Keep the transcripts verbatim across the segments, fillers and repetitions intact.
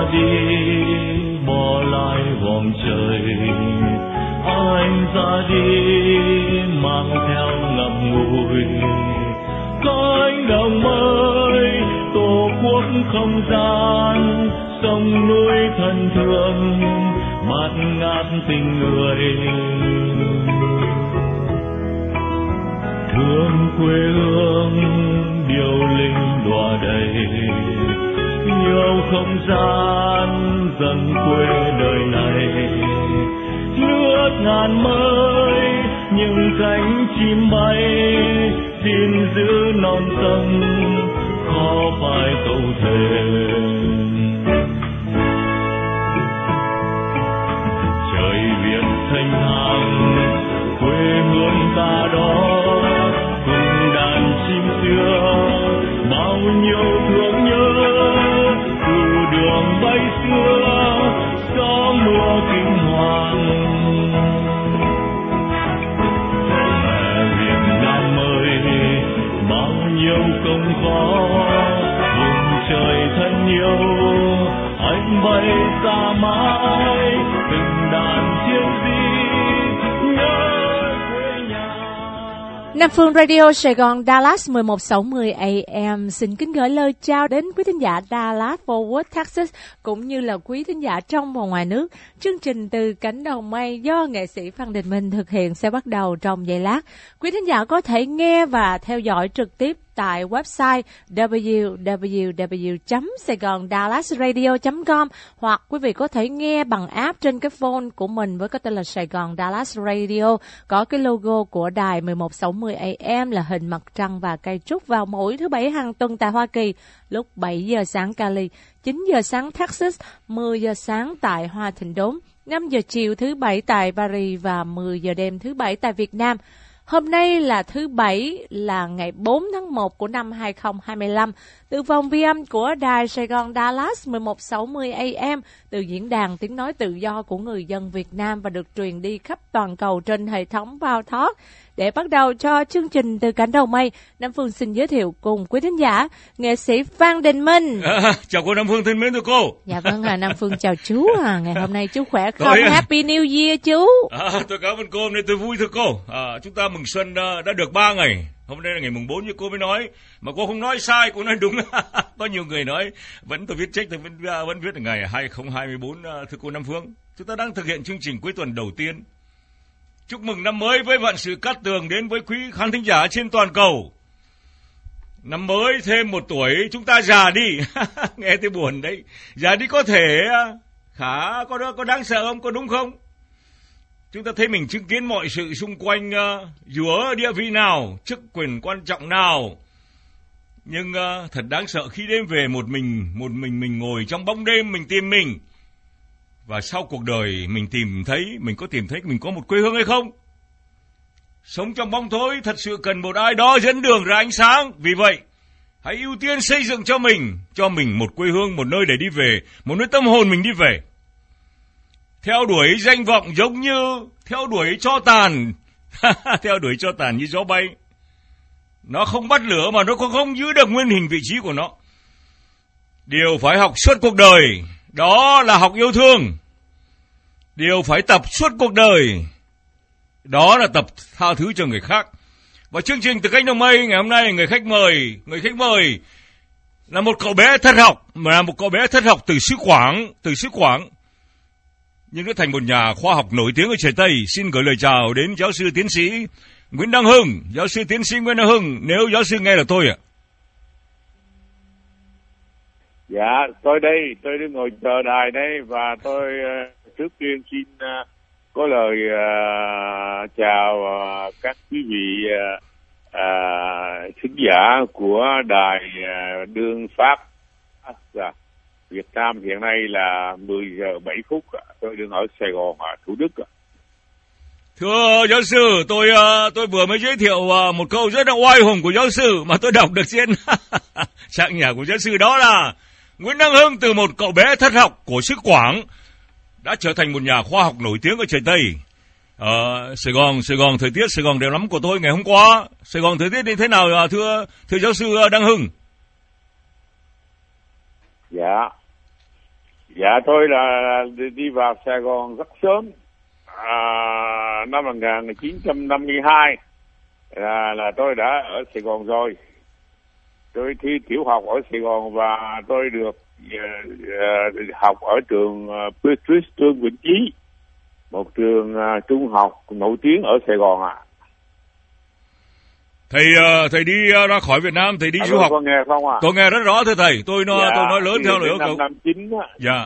đi bỏ lại vòng trời, anh ra đi mang theo ngậm ngùi cánh đồng mới, tổ quốc không gian sông núi thân thương bạt ngát tình người. Thương quê hương điệu linh đọa đầy, yêu không gian dần quê đời này. Nước ngàn mới những cánh chim bay, xin giữ non sông khó phải câu thề. Trời Việt thanh thang quê hương ta đó, cùng đàn chim xưa bao nhiêu thương nhớ. Từ đường bay xưa gió mưa kinh hoàng, mẹ Việt Nam ơi bao nhiêu công khó, vùng trời thân yêu anh bay ra mãi, từng đàn chiếc di nhớ quê nhà. Nam Phương Radio Sài Gòn Dallas mười một sáu mươi A M xin kính gửi lời chào đến quý thính giả Dallas Fort Worth, Texas cũng như là quý thính giả trong và ngoài nước. Chương trình Từ Cánh Đồng Mây do nghệ sĩ Phan Đình Minh thực hiện sẽ bắt đầu trong giây lát. Quý thính giả có thể nghe và theo dõi trực tiếp tại website w w w chấm saigon dallas radio chấm com, hoặc quý vị có thể nghe bằng app trên cái phone của mình với cái tên là Sài Gòn Dallas Radio, có cái logo của đài mười một sáu mươi A M là hình mặt trăng và cây trúc vào mỗi thứ bảy hàng tuần tại Hoa Kỳ, lúc bảy giờ sáng Cali, chín giờ sáng Texas, mười giờ sáng tại Hoa Thịnh Đốn, năm giờ chiều thứ bảy tại Paris và mười giờ đêm thứ bảy tại Việt Nam. Hôm nay là thứ Bảy, là ngày bốn tháng một của năm hai không hai lăm. Từ vòng vi âm của đài Sài Gòn Dallas mười một sáu mươi A M, từ diễn đàn tiếng nói tự do của người dân Việt Nam và được truyền đi khắp toàn cầu trên hệ thống Vào Talk. Để bắt đầu cho chương trình Từ Cánh Đồng Mây, Nam Phương xin giới thiệu cùng quý thính giả nghệ sĩ Phan Đình Minh. À, chào cô Nam Phương thân mến thưa cô. Dạ vâng, à, Nam Phương chào chú. À, ngày hôm nay chú khỏe không? Tôi... Happy New Year chú. À, tôi cảm ơn cô, hôm nay tôi vui thưa cô. À, chúng ta mừng xuân uh, đã được ba ngày. Hôm nay là ngày mùng bốn như cô mới nói, mà cô không nói sai, cô nói đúng. Có nhiều người nói vẫn tôi viết check, tôi vẫn, uh, vẫn viết là ngày hai không hai tư uh, thưa cô Nam Phương. Chúng ta đang thực hiện chương trình cuối tuần đầu tiên. Chúc mừng năm mới với vạn sự cát tường đến với quý khán thính giả trên toàn cầu. Năm mới thêm một tuổi, chúng ta già đi. Nghe thấy buồn đấy. Già đi có thể khá, có đó có đáng sợ không, có đúng không? Chúng ta thấy mình chứng kiến mọi sự xung quanh, uh, dù ở địa vị nào, chức quyền quan trọng nào. Nhưng uh, thật đáng sợ khi đêm về một mình, một mình mình ngồi trong bóng đêm mình tìm mình. Và sau cuộc đời mình tìm thấy, mình có tìm thấy mình có một quê hương hay không? Sống trong bóng tối thật sự cần một ai đó dẫn đường ra ánh sáng. Vì vậy, hãy ưu tiên xây dựng cho mình, cho mình một quê hương, một nơi để đi về, một nơi tâm hồn mình đi về. Theo đuổi danh vọng giống như theo đuổi tro tàn, theo đuổi tro tàn như gió bay. Nó không bắt lửa mà nó cũng không giữ được nguyên hình vị trí của nó. Điều phải học suốt cuộc đời, đó là học yêu thương. Điều phải tập suốt cuộc đời, đó là tập tha thứ cho người khác. Và chương trình Từ Cánh Đồng Mây ngày hôm nay, người khách mời, người khách mời là một cậu bé thất học, mà là một cậu bé thất học từ xứ Quảng, từ xứ Quảng. Nhưng đã thành một nhà khoa học nổi tiếng ở trời Tây. Xin gửi lời chào đến giáo sư tiến sĩ Nguyễn Đăng Hưng. Giáo sư tiến sĩ Nguyễn Đăng Hưng, nếu giáo sư nghe là tôi ạ. Dạ, tôi đây, tôi đang ngồi chờ đài đây, và tôi uh, trước tiên xin uh, có lời uh, chào uh, các quý vị uh, uh, thính giả của đài uh, Đương Pháp. Dạ. Việt Nam hiện nay là mười giờ bảy phút, tôi đang ở Sài Gòn, Thủ Đức. Thưa giáo sư, tôi tôi vừa mới giới thiệu một câu rất là oai hùng của giáo sư mà tôi đọc được trên trang nhà của giáo sư, đó là Nguyễn Đăng Hưng từ một cậu bé thất học của xứ Quảng đã trở thành một nhà khoa học nổi tiếng ở trời Tây. Ờ, Sài Gòn, Sài Gòn thời tiết Sài Gòn đẹp lắm của tôi ngày hôm qua. Sài Gòn thời tiết như thế nào thưa thưa giáo sư Đăng Hưng? Dạ, Dạ tôi là đi vào Sài Gòn rất sớm, à, năm một nghìn chín trăm năm mươi hai là, là tôi đã ở Sài Gòn rồi. Tôi thi tiểu học ở Sài Gòn và tôi được uh, uh, học ở trường uh, Petrus Trương Vĩnh Chí, một trường uh, trung học nổi tiếng ở Sài Gòn ạ. À. Thầy uh, thầy đi uh, ra khỏi Việt Nam, thầy đi à, du học. Có nghe không ạ? À? Tôi nghe rất rõ thưa thầy, tôi nói dạ, tôi nói lớn theo lời yêu cầu. Năm chín á. Dạ.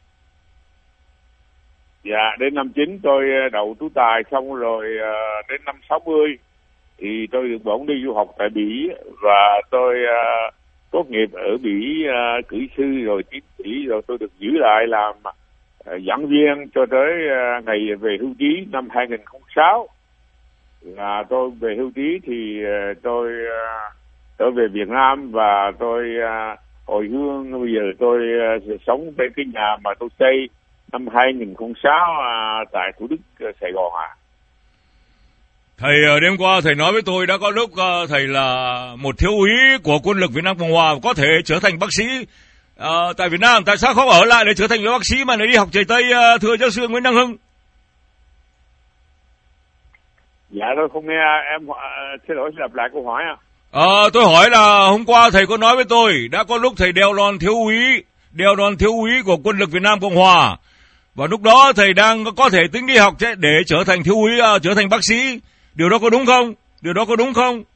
Dạ, đến năm chín tôi đậu tú tài xong rồi uh, đến năm sáu mươi thì tôi được bổng đi du học tại Bỉ và tôi uh, tốt nghiệp ở Bỉ uh, kỹ sư rồi tiến sĩ, rồi tôi được giữ lại làm uh, giảng viên cho tới uh, ngày về hưu trí năm hai nghìn không trăm lẻ sáu. Là tôi về hưu trí thì uh, tôi uh, tôi về Việt Nam và tôi uh, hồi hương bây giờ tôi uh, sống bên cái nhà mà tôi xây năm hai nghìn không trăm lẻ sáu uh, tại Thủ Đức, uh, Sài Gòn à. Thầy đêm qua thầy nói với tôi đã có lúc uh, thầy là một thiếu úy của quân lực Việt Nam Cộng Hòa, có thể trở thành bác sĩ uh, tại Việt Nam. Tại sao không ở lại để trở thành bác sĩ mà lại đi học trời Tây, uh, thưa giáo sư Nguyễn Đăng Hưng? Dạ tôi không nghe em, uh, xin lỗi, xin lặp lại câu hỏi ạ. Ờ, tôi hỏi là hôm qua thầy có nói với tôi đã có lúc thầy đeo lon thiếu úy, đeo lon thiếu úy của quân lực Việt Nam Cộng Hòa, và lúc đó thầy đang có thể tính đi học để trở thành thiếu úy, uh, trở thành bác sĩ. Điều đó có đúng không? Điều đó có đúng không?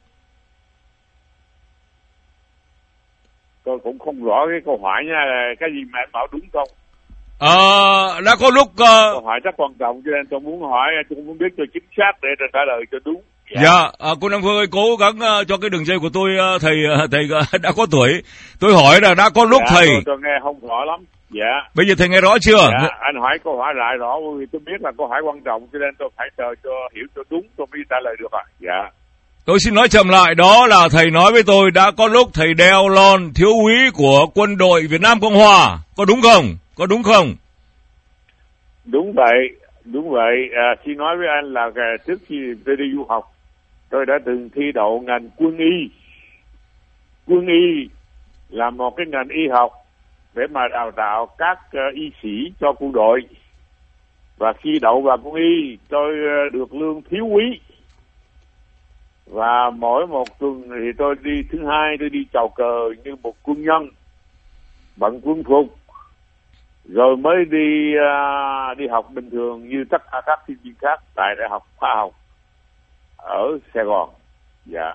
Tôi cũng không rõ cái câu hỏi nha, cái gì mà em bảo đúng không? Ờ, đã có lúc... Uh... Câu hỏi rất quan trọng cho nên tôi muốn hỏi, tôi muốn biết cho chính xác để trả lời cho đúng. Dạ, dạ à, cô Đăng Phương ơi, cố gắng uh, cho cái đường dây của tôi, uh, thầy uh, thầy uh, đã có tuổi. Tôi hỏi là đã có lúc dạ, thầy... Tôi, tôi nghe không rõ lắm. Dạ. Bây giờ thầy nghe rõ chưa? Dạ, anh hỏi câu hỏi lại rõ vì tôi biết là câu hỏi quan trọng cho nên tôi phải chờ cho hiểu cho đúng tôi mới trả lời được ạ. À. Dạ. Tôi xin nói chậm lại, đó là thầy nói với tôi đã có lúc thầy đeo lon thiếu úy của quân đội Việt Nam Cộng Hòa, có đúng không? Có đúng không? Đúng vậy, đúng vậy. À, xin nói với anh là trước khi tôi đi du học, tôi đã từng thi đậu ngành quân y. Quân y là một cái ngành y học để mà đào tạo các uh, y sĩ cho quân đội. Và khi đậu vào quân y, tôi uh, được lương thiếu úy. Và mỗi một tuần thì tôi đi, thứ hai tôi đi chào cờ như một quân nhân, bận quân phục, rồi mới đi uh, đi học bình thường như tất cả các sinh viên khác tại Đại học Khoa học ở Sài Gòn. Dạ.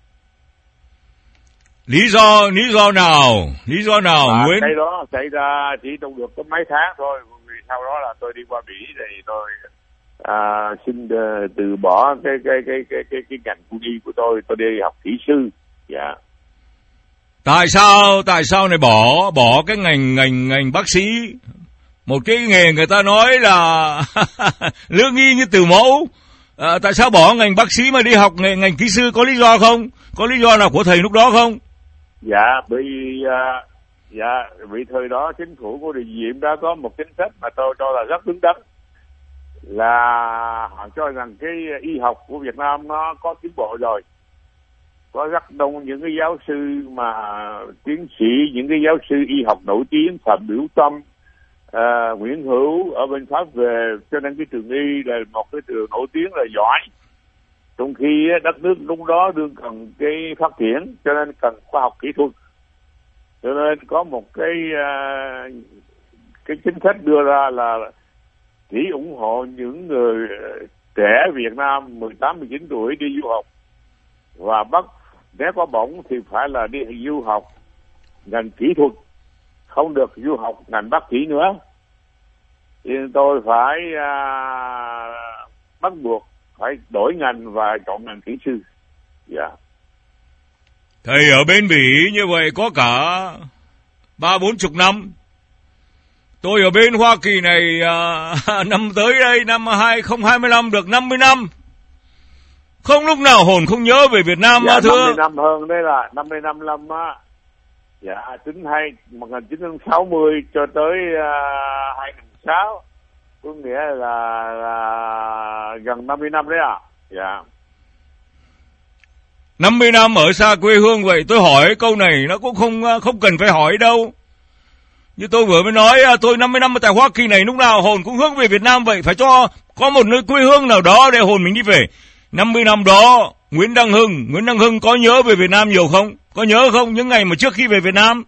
Lý do lý do nào? Lý do nào à, Nguyễn? Cái đó xảy ra chỉ trong được có mấy tháng thôi, vì sau đó là tôi đi qua Mỹ thì tôi à, xin uh, từ bỏ cái cái cái cái cái cái ngành quân y của tôi, tôi đi học kỹ sư. Dạ. Tại sao tại sao này bỏ bỏ cái ngành ngành ngành bác sĩ, một cái nghề người ta nói là lương y như từ mẫu, à, tại sao bỏ ngành bác sĩ mà đi học ngành, ngành kỹ sư, có lý do không? Có lý do nào của thầy lúc đó không? Dạ, bởi vì uh, dạ vì thời đó chính phủ của Địa Diệm đã có một chính sách mà tôi cho là rất đúng đắn, là họ cho rằng cái y học của Việt Nam nó có tiến bộ rồi, có rất đông những cái giáo sư mà tiến sĩ, những cái giáo sư y học nổi tiếng, Phạm Biểu Tâm, uh, Nguyễn Hữu ở bên Pháp về, cho nên cái trường y là một cái trường nổi tiếng là giỏi. Trong khi đất nước lúc đó đương cần cái phát triển, cho nên cần khoa học kỹ thuật, cho nên có một cái uh, cái chính sách đưa ra là chỉ ủng hộ những người trẻ Việt Nam mười tám mười chín tuổi đi du học, và bắt nếu có bổng thì phải là đi du học ngành kỹ thuật, không được du học ngành bác sĩ nữa. Thì tôi phải uh, bắt buộc phải đổi ngành và chọn ngành kỹ sư. Dạ. Yeah. Thầy ở bên Bỉ như vậy có cả ba bốn chục năm. Tôi ở bên Hoa Kỳ này à, năm tới đây năm hai không hai lăm được năm mươi năm. Không lúc nào hồn không nhớ về Việt Nam. Dạ, thưa. năm mươi năm hơn đây là năm mươi năm năm á. Dạ, tính hay một nghìn chín trăm sáu mươi cho tới uh, hai nghìn không trăm lẻ sáu, có nghĩa là, là gần năm mươi năm đấy à. Dạ. năm mươi năm ở xa quê hương vậy, tôi hỏi câu này nó cũng không không cần phải hỏi đâu. Như tôi vừa mới nói, tôi năm mươi năm ở tại Hoa Kỳ này, lúc nào hồn cũng hướng về Việt Nam vậy. Phải cho có một nơi quê hương nào đó để hồn mình đi về. năm mươi năm đó, Nguyễn Đăng Hưng, Nguyễn Đăng Hưng có nhớ về Việt Nam nhiều không? Có nhớ không những ngày mà trước khi về Việt Nam?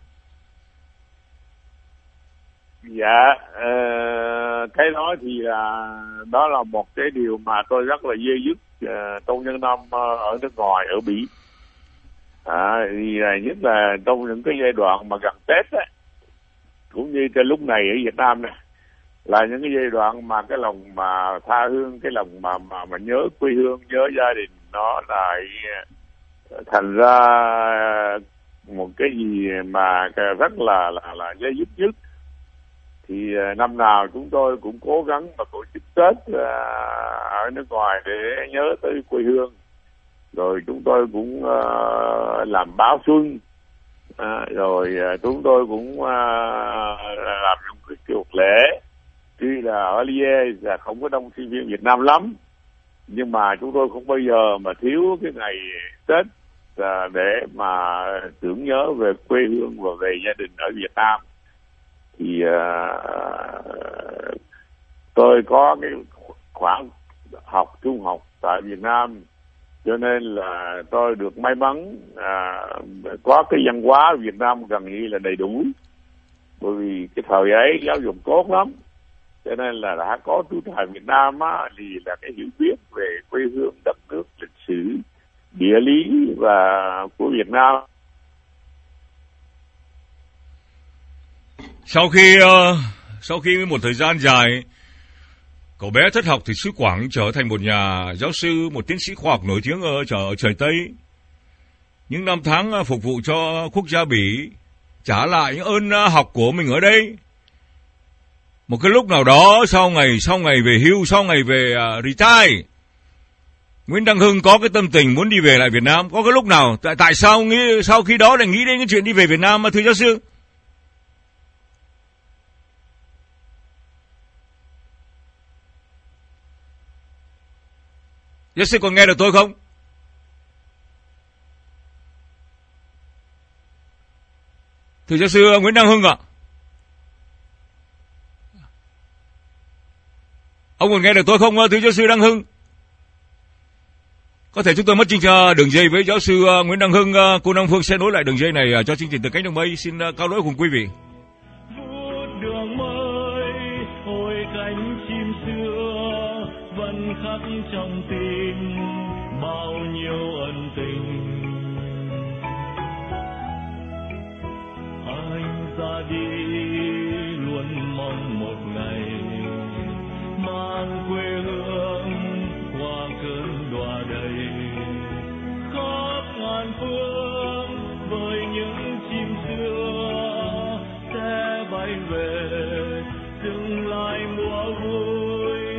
Dạ, uh, cái đó thì là đó là một cái điều mà tôi rất là dê dứt uh, trong những năm uh, ở nước ngoài, ở Bỉ. À, thì là nhất là trong những cái giai đoạn mà gần Tết á, cũng như cái lúc này ở Việt Nam này, là những cái giai đoạn mà cái lòng mà tha hương, cái lòng mà mà mà nhớ quê hương, nhớ gia đình, nó lại thành ra một cái gì mà rất là là là dây dứt nhất. Thì năm nào chúng tôi cũng cố gắng mà tổ chức Tết ở nước ngoài để nhớ tới quê hương. Rồi chúng tôi cũng uh, làm báo xuân, uh, rồi uh, chúng tôi cũng uh, làm những cái cuộc lễ. Tuy là ở Liège là không có đông sinh viên Việt Nam lắm, nhưng mà chúng tôi không bao giờ mà thiếu cái ngày Tết uh, để mà tưởng nhớ về quê hương và về gia đình ở Việt Nam. Thì uh, tôi có cái khoảng học trung học tại Việt Nam, cho nên là tôi được may mắn à, có cái văn hóa Việt Nam gần như là đầy đủ. Bởi vì cái thời ấy giáo dục tốt lắm, cho nên là đã có chú tài Việt Nam á, thì là cái hiểu biết về quê hương, đất nước, lịch sử, địa lý và của Việt Nam. Sau khi uh, sau khi một thời gian dài cậu bé thất học thì xứ Quảng trở thành một nhà giáo sư, một tiến sĩ khoa học nổi tiếng ở, ở trời Tây. Những năm tháng phục vụ cho quốc gia Bỉ, trả lại những ơn học của mình ở đây. Một cái lúc nào đó sau ngày sau ngày về hưu, sau ngày về uh, retire, Nguyễn Đăng Hưng có cái tâm tình muốn đi về lại Việt Nam. Có cái lúc nào tại tại sao nghĩ sau khi đó lại nghĩ đến cái chuyện đi về Việt Nam mà thưa giáo sư? Giáo sư còn nghe được tôi không? Thưa giáo sư Nguyễn Đăng Hưng ạ. Ông còn nghe được tôi không thưa giáo sư Đăng Hưng? Có thể chúng tôi mất chương trình đường dây với giáo sư Nguyễn Đăng Hưng. Cô Đăng Phương sẽ nối lại đường dây này cho chương trình Từ Cánh Đồng Mây. Xin cao lỗi cùng quý vị. Đường mới hồi cánh chim xưa vẫn khắc trong tim bao nhiêu ân tình. Anh ra đi luôn mong một ngày mang quê hương qua cơn đọa đầy khắp ngàn phương với những chim xưa sẽ bay về dừng lại mùa vui.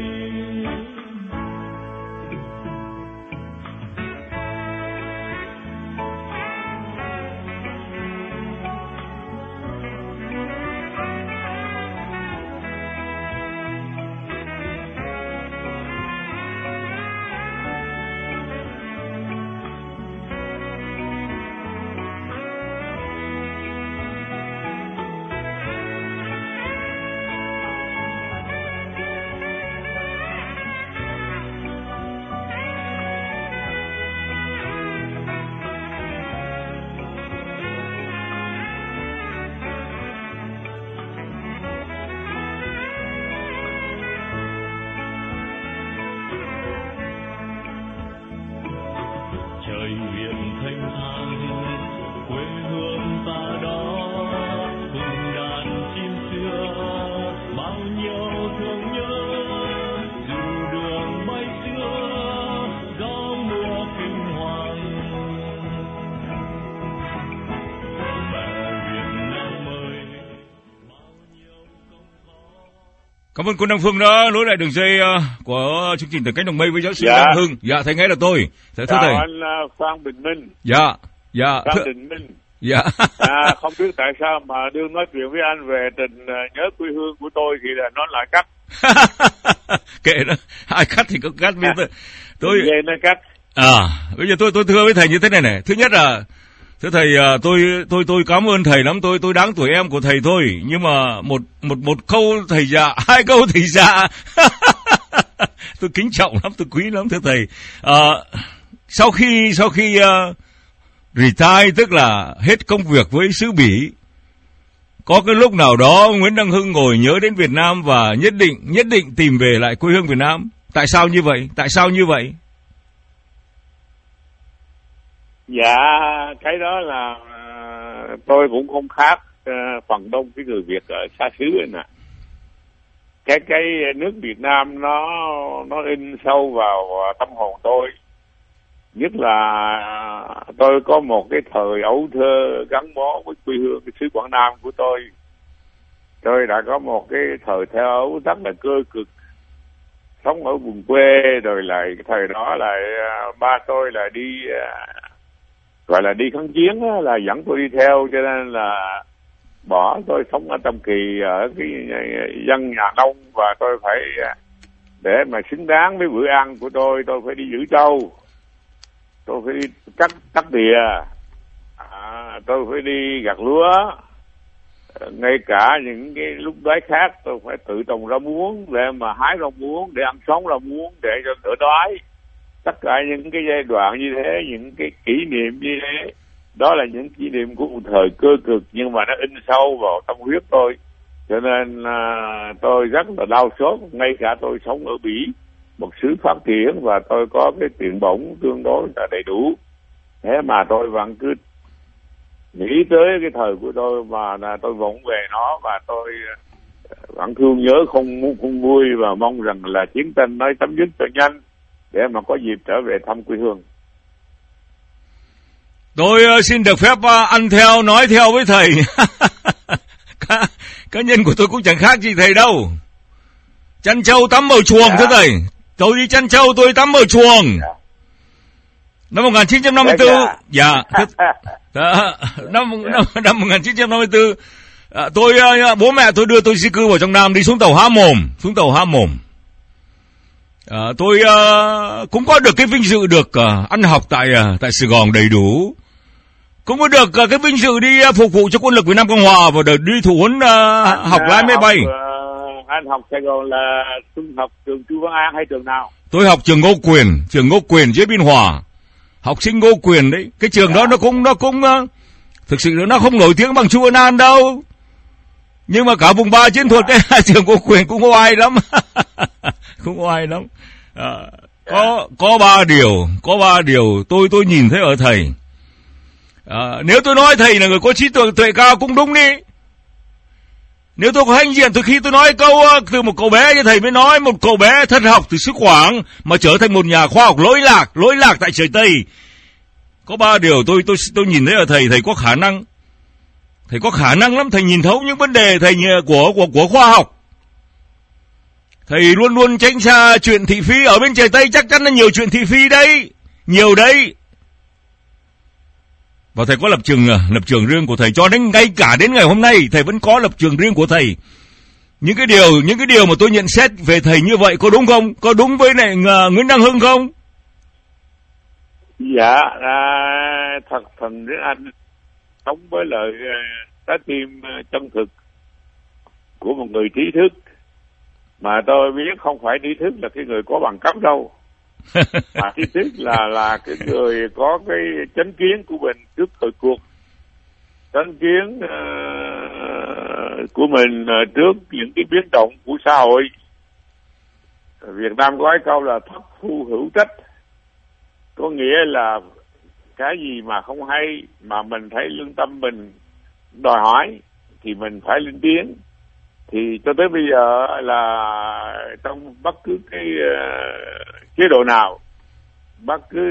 Trời biển thanh thang quê hương ta đó cùng đàn chim xưa bao nhiêu thương nhớ dù đường bay xưa gió mùa kinh hoàng. Mẹ Việt Nam ơi bao nhiêu công khó. Cảm ơn cô Đăng Phương đã nối lại đường dây của chương trình Từ Cánh Đồng Mây với giáo sư Dạ. Đăng Hưng. Dạ, thầy nghe được tôi. Thưa Chào thầy. anh uh, Phan Bình Minh. Dạ, dạ. Phan Thưa... Bình Minh. Dạ. À, không biết tại sao mà đương nói chuyện với anh về tình uh, nhớ quê hương của tôi thì là nó lại cắt. Kệ đó, ai cắt thì có cắt. À, tôi về nó cắt. À, bây giờ tôi tôi thưa với thầy như thế này này. Thứ nhất là Thưa thầy, tôi tôi tôi cảm ơn thầy lắm, tôi tôi đáng tuổi em của thầy thôi, nhưng mà một một một câu thầy già, hai câu thầy già, tôi kính trọng lắm, tôi quý lắm thưa thầy. À, sau khi sau khi uh, retire, tức là hết công việc với xứ Bỉ, có cái lúc nào đó Nguyễn Đăng Hưng ngồi nhớ đến Việt Nam và nhất định nhất định tìm về lại quê hương Việt Nam. Tại sao như vậy? Tại sao như vậy? Dạ, cái đó là uh, tôi cũng không khác uh, phần đông cái người Việt ở xa xứ ấy nè. Cái cái nước Việt Nam nó nó in sâu vào tâm hồn tôi. Nhất là uh, tôi có một cái thời ấu thơ gắn bó với quê hương cái xứ Quảng Nam của tôi. Tôi đã có một cái thời thơ ấu rất là cơ cực, sống ở vùng quê, rồi lại cái thời đó là uh, ba tôi là đi uh, gọi là đi kháng chiến á, là dẫn tôi đi theo, cho nên là bỏ tôi sống ở Tam Kỳ ở cái dân nhà nông, và tôi phải để mà xứng đáng với bữa ăn của tôi tôi phải đi giữ trâu, tôi phải đi cắt cắt tỉa, à, tôi phải đi gặt lúa, ngay cả những cái lúc đói khát tôi phải tự trồng rau muống để mà hái rau muống để ăn sống rau muống để cho đỡ đói. Tất cả những cái giai đoạn như thế, những cái kỷ niệm như thế, đó là những kỷ niệm của một thời cơ cực, nhưng mà nó in sâu vào tâm huyết tôi, cho nên à, tôi rất là đau xót. Ngay cả tôi sống ở Bỉ, một xứ phát triển, và tôi có cái tiền bổng tương đối là đầy đủ, thế mà tôi vẫn cứ nghĩ tới cái thời của tôi mà là tôi vọng về nó, và tôi vẫn thương nhớ không muốn không vui, và mong rằng là chiến tranh nó chấm dứt cho nhanh để mà có dịp trở về thăm quê hương. Tôi uh, xin được phép uh, ăn theo, nói theo với thầy. cá, cá nhân của tôi cũng chẳng khác gì thầy đâu. Chăn trâu tắm ở chuồng, dạ. Thưa thầy, tôi đi chăn trâu tôi tắm ở chuồng. Dạ. Năm một nghìn chín trăm năm mươi tư, dạ, dạ. năm, năm, năm một nghìn chín trăm năm mươi tư, à, tôi uh, bố mẹ tôi đưa tôi di cư vào trong Nam, đi xuống tàu Há Mồm, xuống tàu Há Mồm. À, tôi uh, cũng có được cái vinh dự được uh, ăn học tại uh, tại Sài Gòn đầy đủ, cũng có được uh, cái vinh dự đi uh, phục vụ cho quân lực Việt Nam Cộng Hòa và được đi thủ huấn uh, anh, học lái máy bay. Uh, anh học Sài Gòn là trung học trường Chu Văn An hay trường nào? Tôi học trường Ngô Quyền, trường Ngô Quyền dưới Biên Hòa, học sinh Ngô Quyền đấy. Cái trường à. đó nó cũng nó cũng uh, thực sự nó không nổi tiếng bằng Chu Văn An đâu, nhưng mà cả vùng ba chiến thuật à. cái trường Ngô Quyền cũng có ai lắm. Không có ai lắm. À, có có ba điều, có ba điều tôi tôi nhìn thấy ở thầy. À, nếu tôi nói thầy là người có trí tuệ, tuệ cao cũng đúng đi. Nếu tôi có hãnh diện từ khi tôi nói câu từ một cậu bé như thầy mới nói, một cậu bé thất học từ xứ Quảng mà trở thành một nhà khoa học lỗi lạc, lỗi lạc tại trời Tây. Có ba điều tôi tôi tôi nhìn thấy ở thầy, thầy có khả năng. Thầy có khả năng lắm, thầy nhìn thấu những vấn đề thầy của của của khoa học. Thầy luôn luôn tránh xa chuyện thị phi. Ở bên trời Tây chắc chắn là nhiều chuyện thị phi đấy, nhiều đấy. Và thầy có lập trường lập trường riêng của thầy, cho đến ngay cả đến ngày hôm nay thầy vẫn có lập trường riêng của thầy. Những cái điều những cái điều mà tôi nhận xét về thầy như vậy có đúng không? Có đúng với lại uh, Nguyễn Đăng Hưng không? Dạ, à, thật thần với anh sống với lời trái tim chân thực của một người trí thức, mà tôi biết không phải trí thức là cái người có bằng cấp đâu, mà trí thức là là cái người có cái chánh kiến của mình trước thời cuộc, chánh kiến uh, của mình uh, trước những cái biến động của xã hội. Việt Nam có cái câu là thất phu hữu trách, có nghĩa là cái gì mà không hay mà mình thấy lương tâm mình đòi hỏi thì mình phải lên tiếng. Thì cho tới bây giờ là trong bất cứ cái uh, chế độ nào, bất cứ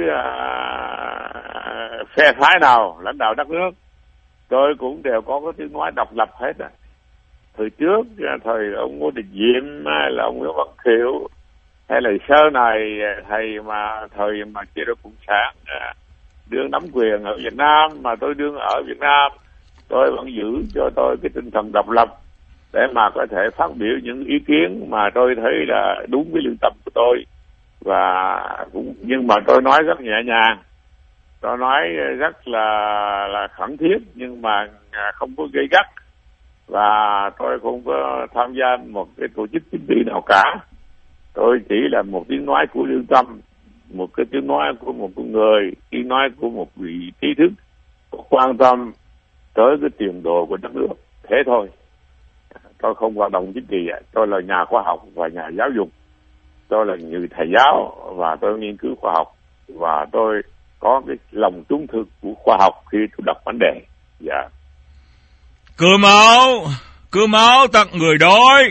uh, phe phái nào lãnh đạo đất nước, tôi cũng đều có cái tiếng nói độc lập hết à. Thời trước, thời ông Ngô Đình Diệm hay là ông Nguyễn Văn Thiệu hay là sau này thầy mà thời mà chế độ cộng sản uh, đương nắm quyền ở Việt Nam, mà tôi đương ở Việt Nam, tôi vẫn giữ cho tôi cái tinh thần độc lập để mà có thể phát biểu những ý kiến mà tôi thấy là đúng với lương tâm của tôi, và cũng nhưng mà tôi nói rất nhẹ nhàng, tôi nói rất là là khẩn thiết nhưng mà không có gây gắt, và tôi không có tham gia một cái tổ chức chính trị nào cả. Tôi chỉ là một tiếng nói của lương tâm, một cái tiếng nói của một con người, tiếng nói của một vị trí thức quan tâm tới cái tiền đồ của đất nước, thế thôi. Tôi không hoạt động chính trị, tôi là nhà khoa học và nhà giáo dục, tôi là người thầy giáo và tôi nghiên cứu khoa học, và tôi có cái lòng trung thực của khoa học khi tôi đọc vấn đề. Dạ. Cơm áo, cơm áo tặng người đói,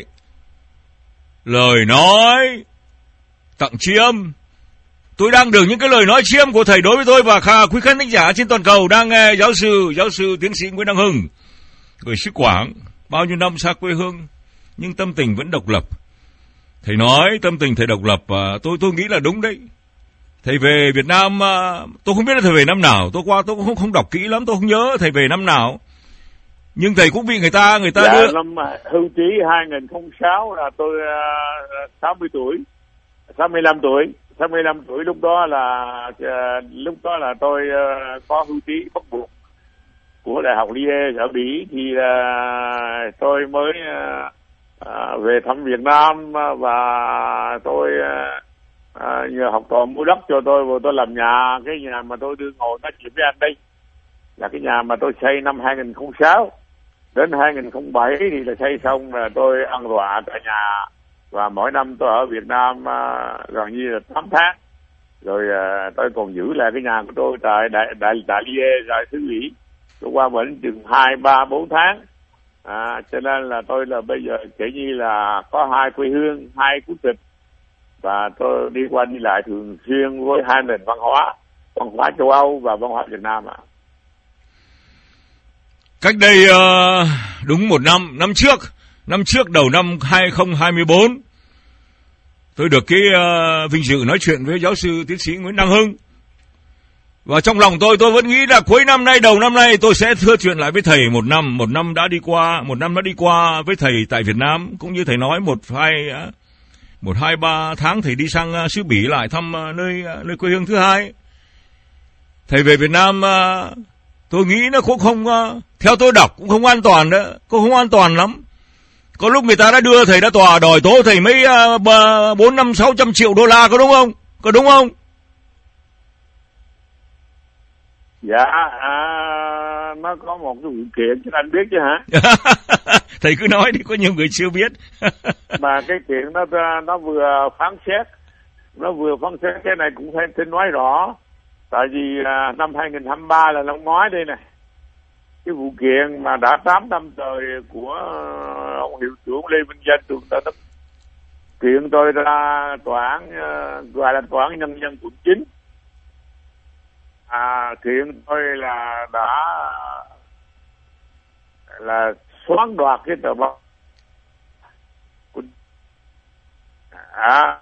lời nói tặng chiêm. Tôi đang được những cái lời nói chiêm của thầy đối với tôi và khá, quý khán thính giả trên toàn cầu đang nghe giáo sư, giáo sư tiến sĩ Nguyễn Đăng Hưng, người xứ Quảng, bao nhiêu năm xa quê hương, nhưng tâm tình vẫn độc lập. Thầy nói tâm tình thầy độc lập, và tôi tôi nghĩ là đúng đấy. Thầy về Việt Nam, tôi không biết là thầy về năm nào, tôi qua tôi cũng không, không đọc kỹ lắm, tôi không nhớ thầy về năm nào. Nhưng thầy cũng bị người ta, người ta dạ, đưa... năm hưu trí hai nghìn không trăm lẻ sáu là tôi uh, sáu mươi tuổi, sáu mươi lăm tuổi. sáu mươi lăm tuổi lúc đó là uh, lúc đó là tôi uh, có hưu trí bắt buộc của Đại học Liège ở Bỉ, thì uh, tôi mới uh, uh, về thăm Việt Nam, uh, và tôi uh, uh, nhờ học trò mua đất cho tôi, và tôi làm nhà. Cái nhà mà tôi đưa ngồi nói chuyện với anh đây là cái nhà mà tôi xây năm hai nghìn không trăm lẻ sáu. Đến hai nghìn không trăm lẻ bảy thì là xây xong, là tôi ăn tọa tại nhà, và mỗi năm tôi ở Việt Nam uh, gần như là tám tháng. Rồi uh, tôi còn giữ lại cái nhà của tôi tại Đại Đại Đại Liège, tại xứ Bỉ. Tôi qua bệnh chừng hai ba bốn tháng, à, cho nên là tôi là bây giờ kể như là có hai quê hương, hai quốc tịch, và tôi đi qua đi lại thường xuyên với hai nền văn hóa, văn hóa châu Âu và văn hóa Việt Nam ạ. À. Cách đây uh, đúng một năm, năm trước, năm trước đầu năm hai không hai bốn, tôi được cái uh, vinh dự nói chuyện với giáo sư tiến sĩ Nguyễn Đăng Hưng. Và trong lòng tôi, tôi vẫn nghĩ là cuối năm nay, đầu năm nay tôi sẽ thưa chuyện lại với thầy một năm, một năm đã đi qua, một năm đã đi qua với thầy tại Việt Nam, cũng như thầy nói một hai, uh, một hai ba tháng thầy đi sang uh, xứ Bỉ lại thăm uh, nơi uh, nơi quê hương thứ hai. Thầy về Việt Nam, uh, tôi nghĩ nó cũng không, uh, theo tôi đọc cũng không an toàn đó, cũng không an toàn lắm. Có lúc người ta đã đưa thầy đã tòa đòi tố thầy mấy bốn năm sáu trăm triệu đô la, có đúng không? Có đúng không? Dạ, à, nó có một cái vụ kiện cho anh biết chứ hả? Thầy cứ nói đi, có nhiều người chưa biết. Mà cái chuyện nó nó vừa phán xét, nó vừa phán xét cái này cũng phải xin nói rõ. Tại vì à, năm hai nghìn không trăm hai mươi ba là năm ngoái đây này, cái vụ kiện mà đã tám năm trời của ông hiệu trưởng Lê Minh Danh, tôi đã kiện tôi ra tòa án, gọi là tòa án nhân dân quận chín. À, kiện tôi là đã là xoán đoạt cái tờ báo à,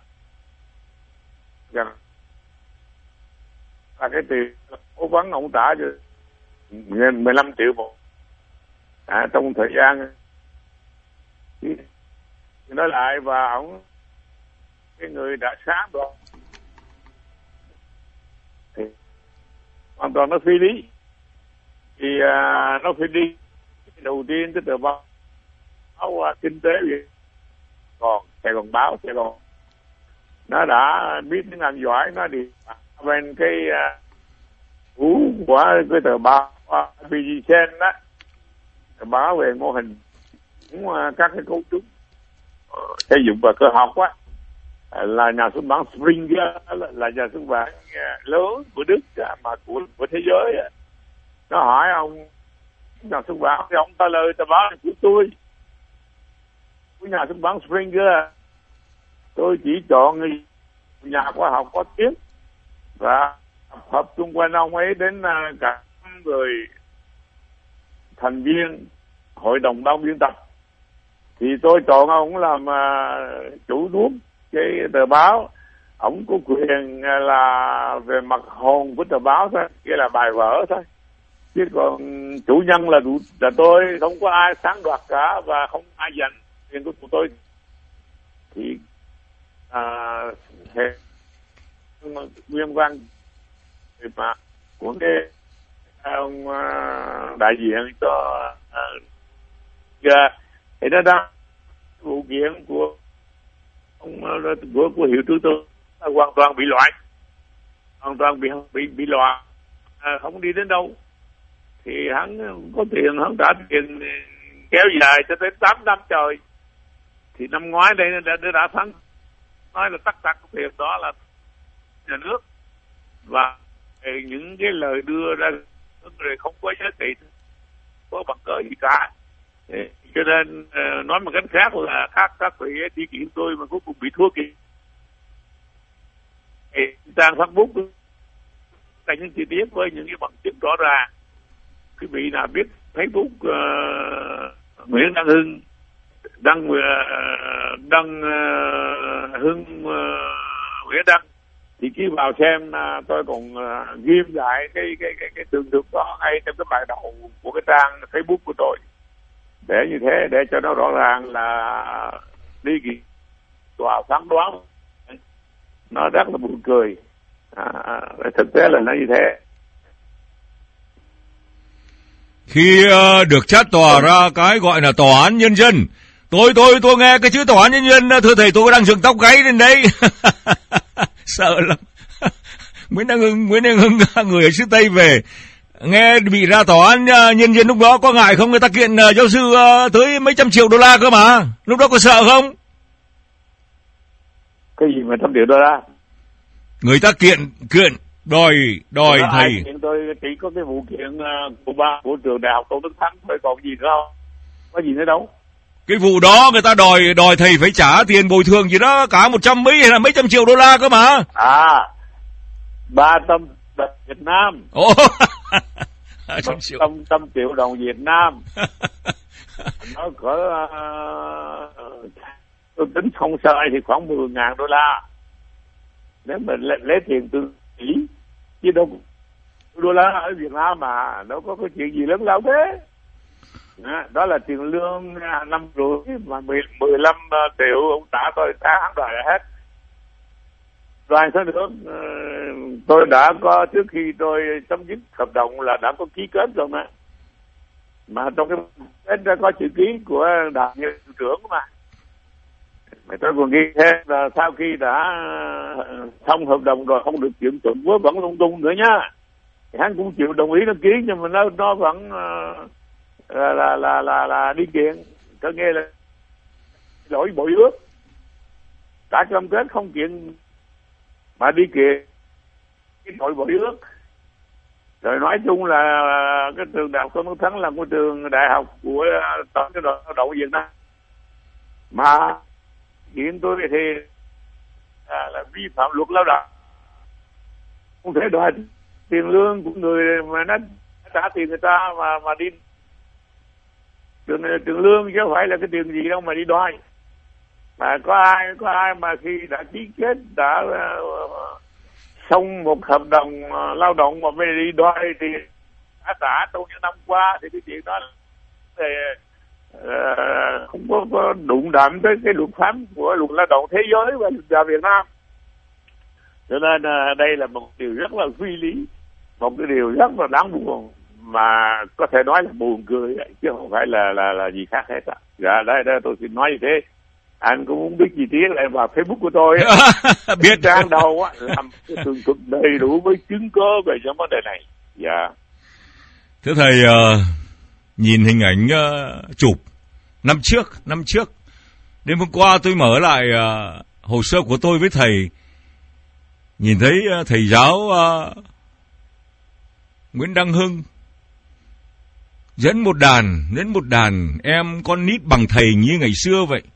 là cái tiền cố vấn ông trả cho mười lăm triệu một à, trong thời gian nói lại, và ông cái người đã sáng đoạt thì hoàn toàn nó phi lý. Thì à, nó phi lý đầu tiên cái tờ báo báo uh, kinh tế Việt còn Sài Gòn báo Sài Gòn nó đã biết tiếng Anh giỏi, nó đi bên cái cũ uh, của cái tờ báo uh, bê giê Sen đó, tờ báo về mô hình cũng uh, các cái cấu trúc uh, xây dựng và cơ học á, là nhà xuất bản Springer, là nhà xuất bản lớn của Đức mà của của thế giới. Nó hỏi ông nhà xuất bản thì ông trả lời tờ báo này của tôi, của nhà xuất bản Springer. Tôi chỉ chọn người nhà khoa học có tiếng và hợp chung quanh ông ấy đến cả người thành viên hội đồng ban biên tập, thì tôi chọn ông làm uh, chủ đúng cái tờ báo. Ông có quyền là về mặt hồn của tờ báo thôi, nghĩa là bài vở thôi, chứ còn chủ nhân là là tôi, không có ai sáng đoạt cả và không ai giành tiền của tụi tôi. Thì à, liên quan mà của cái ông uh, đại diện cho uh, thì nó đang vụ kiện của ông uh, của của hiệu trưởng tôi hoàn toàn bị loại, hoàn toàn bị bị bị loại, à, không đi đến đâu. Thì hắn có tiền, hắn trả tiền kéo dài cho tới tám năm trời. Thì năm ngoái đây đã, đã, đã thắng, nói là tất cả cái tiền đó là nhà nước, và những cái lời đưa ra người không có giá trị, không có bằng cớ gì cả. Cho nên nói một cách khác là các các vị đi kiện tôi mà cuối cùng bị thua kiện. Trang Facebook dành những chi tiết với những cái bằng chứng rõ ràng. Quý vị nào biết Facebook uh, Nguyễn Đăng Hưng đăng uh, đăng uh, Hưng uh, Nguyễn Đăng thì khi vào xem uh, tôi còn uh, ghim lại cái cái cái cái tường thuật đó ngay trong cái bài đầu của cái trang Facebook của tôi, để như thế để cho nó rõ ràng là đi kiện tòa phán đoán nó rất là buồn cười. À, thực tế là nó như thế. Khi uh, được chát tòa ra cái gọi là tòa án nhân dân, tôi tôi tôi nghe cái chữ tòa án nhân dân, thưa thầy, tôi đang dựng tóc gáy lên đấy. Sợ lắm. Nguyễn Đăng Hưng, Nguyễn Đăng Hưng người ở xứ Tây về, nghe bị ra tòa án uh, nhân dân lúc đó có ngại không? Người ta kiện uh, giáo sư uh, tới mấy trăm triệu đô la cơ mà, lúc đó có sợ không? Cái gì mà trăm triệu đô la? Người ta kiện kiện đòi đòi đó, thầy. Kiện tôi chỉ có cái vụ kiện uh, của ba của trường đại học Tôn Đức Thắng thôi, còn gì nữa không? Có gì nữa đâu. Cái vụ đó người ta đòi đòi thầy phải trả tiền bồi thường gì đó cả một trăm mấy hay là mấy trăm triệu đô la cơ mà. À, ba trăm Việt Nam. Ồ, trăm triệu. Trăm, trăm triệu đồng Việt Nam. Nó cỡ uh, tôi tính không sai thì khoảng mười ngàn đô la. Nếu mình lấy, lấy tiền từ Mỹ, chứ đâu đô la ở Việt Nam mà đâu có cái chuyện gì lớn lao thế. Đó, đó là tiền lương năm rưỡi mà mười lăm triệu ông trả tôi tháng đòi hết. Rồi sao nữa, tôi đã có, trước khi tôi chấm dứt hợp đồng là đã có ký kết rồi mà. Mà trong cái kết đã có chữ ký của đại hiệu trưởng mà. Mà tôi còn ghi thêm là sau khi đã xong hợp đồng rồi không được chuyển chuẩn quá vẫn lung tung nữa nhá. Thì hắn cũng chịu đồng ý nó ký, nhưng mà nó nó vẫn uh, là, là là là là đi kiện. Tôi nghe là lỗi bội ước, đã cam kết không kiện mà đi kiện cái tội bội ước. Rồi nói chung là cái trường đại học Tôn Đức Thắng là một trường đại học của tổng cái đoàn lao động Việt Nam, mà kiện tôi thì là, là vi phạm luật lao động, không thể đòi tiền lương của người mà nó trả tiền người ta mà mà đi tiền, tiền lương chứ không phải là cái tiền gì đâu mà đi đòi. Mà có ai có ai mà khi đã ký kết đã uh, xong một hợp đồng uh, lao động mà mới đi đòi thì đã trả trong những năm qua thì cái chuyện đó thì uh, không có, có đụng đạm tới cái luật pháp của luật lao động thế giới và luật Việt Nam. Cho nên uh, đây là một điều rất là phi lý, một cái điều rất là đáng buồn, mà có thể nói là buồn cười chứ không phải là là là gì khác hết ạ. Dạ đây đây tôi xin nói như thế. Anh cũng muốn biết chi tiết lại vào Facebook của tôi. Biết trang đầu á làm tường thuật đầy đủ với chứng cớ về những vấn đề này. Dạ. Thưa thầy, uh, nhìn hình ảnh uh, chụp năm trước, năm trước đêm hôm qua tôi mở lại uh, hồ sơ của tôi với thầy, nhìn thấy uh, thầy giáo uh, Nguyễn Đăng Hưng dẫn một đàn, dẫn một đàn em con nít bằng thầy như ngày xưa vậy.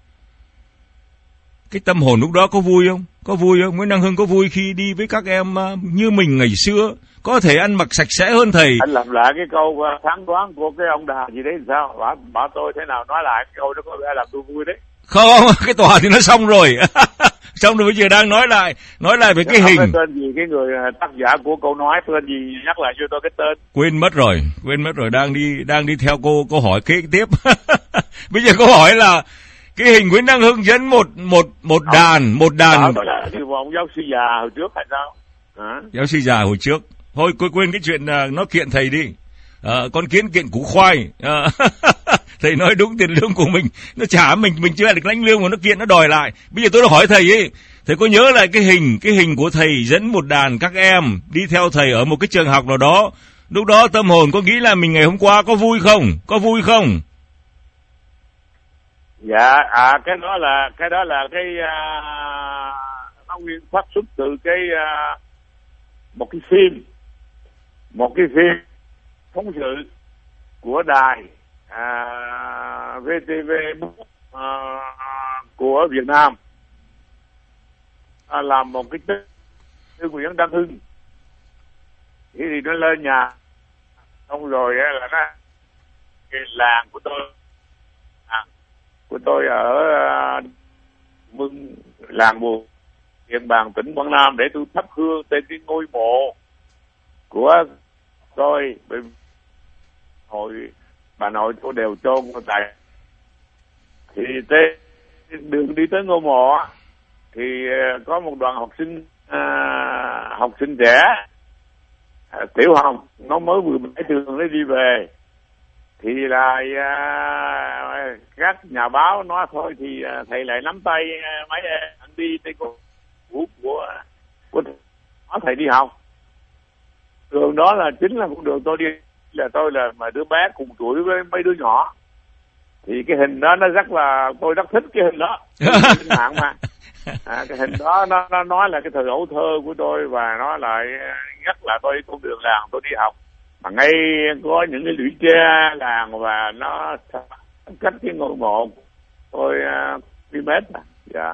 Cái tâm hồn lúc đó có vui không? Có vui không? Nguyễn Đăng Hưng có vui khi đi với các em uh, như mình ngày xưa, có thể ăn mặc sạch sẽ hơn thầy. Anh làm lại cái câu uh, phán đoán của cái ông Đà gì đấy sao? Bảo, bảo tôi thế nào nói lại cái câu đó có vẻ làm tôi vui đấy. Không, cái tòa thì nó xong rồi. Xong rồi bây giờ đang nói lại, nói lại về cái hình. Cái tên gì, cái người tác giả của câu nói tên gì, nhắc lại cho tôi cái tên. Quên mất rồi, quên mất rồi, đang đi đang đi theo cô câu hỏi kế tiếp. Bây giờ câu hỏi là cái hình Nguyễn Đăng Hưng dẫn một một một đàn, một đàn. Đó là điều một ông giáo sư già hồi trước hay sao? À? Giáo sư già hồi trước. Thôi tôi quên cái chuyện uh, nó kiện thầy đi. Uh, con kiến kiện củ khoai. Uh, thầy nói đúng, tiền lương của mình nó trả mình, mình chưa được lãnh lương mà nó kiện nó đòi lại. Bây giờ tôi đã hỏi thầy ấy, thầy có nhớ lại cái hình cái hình của thầy dẫn một đàn các em đi theo thầy ở một cái trường học nào đó. Lúc đó tâm hồn có nghĩ là mình ngày hôm qua có vui không? Có vui không? Dạ, à cái đó là cái đó là cái uh, nó nguyên phát xuất từ cái uh, một cái phim, một cái phim phóng sự của đài à, vê tê vê à, của Việt Nam, à, làm một cái tên Thư Nguyễn Đăng Hưng. Thì, thì nó lên nhà xong rồi là nó cái làng của tôi à, của tôi ở uh, Mưng, làng Bù Điện Bàn, tỉnh Quảng Nam, để tôi thắp hương trên cái ngôi mộ của tôi. Bởi hồi bà nội tôi đều chôn tại thì tới đường đi tới ngôi mộ thì có một đoàn học sinh à, học sinh trẻ à, tiểu học, nó mới vừa bảy trường nó đi về thì là à, các nhà báo nói thôi thì à, thầy lại nắm tay à, mấy anh đi tới của của của, của thầy đi học. Đường đó là chính là con đường tôi đi, là tôi là mà đứa bé cùng tuổi với mấy đứa nhỏ. Thì cái hình đó nó rất là, tôi rất thích cái hình đó. Mạng mà à, cái hình đó nó, nó nói là cái thời ấu thơ của tôi, và nó lại rất là tôi con đường làng tôi đi học mà ngay có những cái lũy tre làng, và nó cách cái ngôi mộ tôi đi mét mà. Dạ.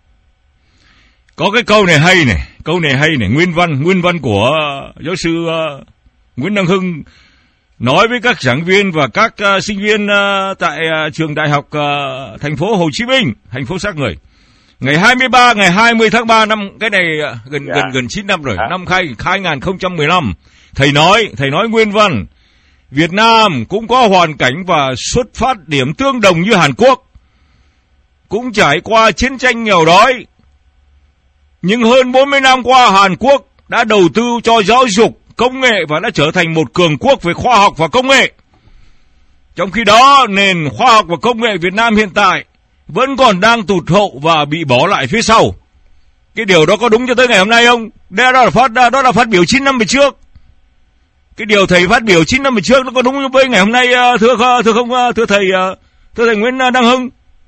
Có cái câu này hay này, câu này hay này, nguyên văn, nguyên văn của giáo sư uh, Nguyễn Đăng Hưng nói với các giảng viên và các uh, sinh viên uh, tại uh, trường đại học uh, thành phố Hồ Chí Minh, thành phố xác người. Ngày hai mươi ba, ngày hai mươi tháng ba năm, cái này uh, gần yeah. gần gần chín năm rồi, yeah. năm hai không một năm. Thầy nói, thầy nói nguyên văn, Việt Nam cũng có hoàn cảnh và xuất phát điểm tương đồng như Hàn Quốc, cũng trải qua chiến tranh nghèo đói. Nhưng hơn bốn mươi năm qua, Hàn Quốc đã đầu tư cho giáo dục, công nghệ và đã trở thành một cường quốc về khoa học và công nghệ. Trong khi đó, nền khoa học và công nghệ Việt Nam hiện tại vẫn còn đang tụt hậu và bị bỏ lại phía sau. Cái điều đó có đúng cho tới ngày hôm nay không? Đó là phát, đó là phát biểu chín năm về trước. Cái điều thầy phát biểu chín năm về trước nó có đúng với ngày hôm nay, thưa thưa không thưa thầy thưa thầy Nguyễn Đăng Hưng?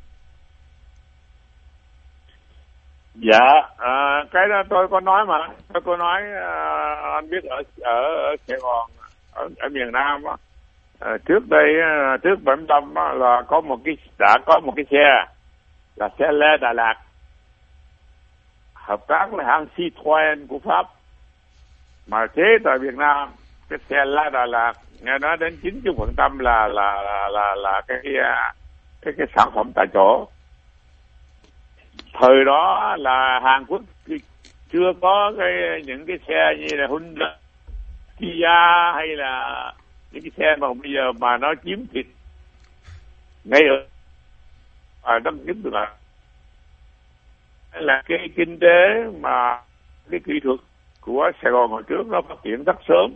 Dạ, à, cái đó tôi có nói mà, tôi có nói à, anh biết ở ở, ở Sài Gòn, ở, ở miền Nam á, à, trước đây trước bảy mươi lăm á, là có một cái đã có một cái xe là xe Le Đà Lạt hợp tác với hãng Citroën của Pháp mà chế tại Việt Nam. Cái xe Le Đà Lạt nghe nói đến chín mươi phần trăm là là là là, là cái, cái cái sản phẩm tại chỗ. Thời đó là Hàn Quốc chưa có cái những cái xe như là Hyundai, Kia hay là những cái xe mà bây giờ mà nó chiếm thịt ngay ở ở đất nước được là là cái kinh tế mà cái kỹ thuật của Sài Gòn hồi trước nó phát triển rất sớm.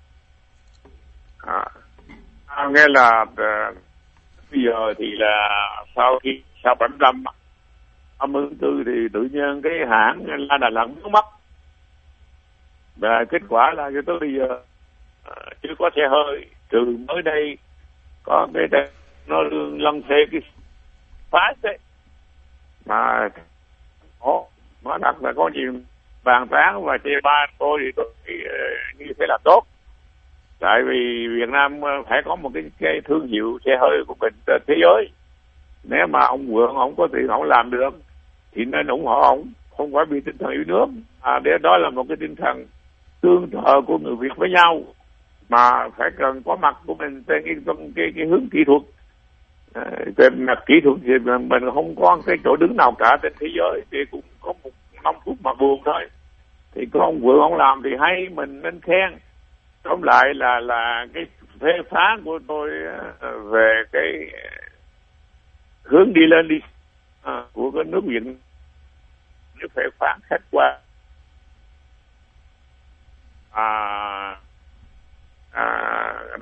À, nghe là uh, bây giờ thì là sau khi sau bảy mươi lăm ba mươi tư thì tự nhiên cái hãng La Đà Lạt mất mất, và kết quả là cho tới bây giờ uh, chưa có xe hơi, trừ mới đây có cái đây, nó lăn xe cái phá đấy mà nó nó đặt là có nhiều bàn tán và chê ba tôi thì tôi thì, uh, như thế là tốt, tại vì Việt Nam phải có một cái, cái thương hiệu xe hơi của mình trên thế giới. Nếu mà ông Vượng ông có tiền ông làm được thì nên ủng hộ ông, không phải vì tinh thần yêu nước, à, để đó là một cái tinh thần tương trợ của người Việt với nhau, mà phải cần có mặt của mình trên cái cái, cái, cái hướng kỹ thuật. À, trên mặt kỹ thuật thì mình, mình không có cái chỗ đứng nào cả trên thế giới, thì cũng có một năm phút mà buồn thôi. Thì có ông Vượng ông làm thì hay, mình nên khen. Tóm lại là là cái phê phán của tôi về cái hướng đi lên đi à, của cái nước Việt, nếu phê phán khách quan à,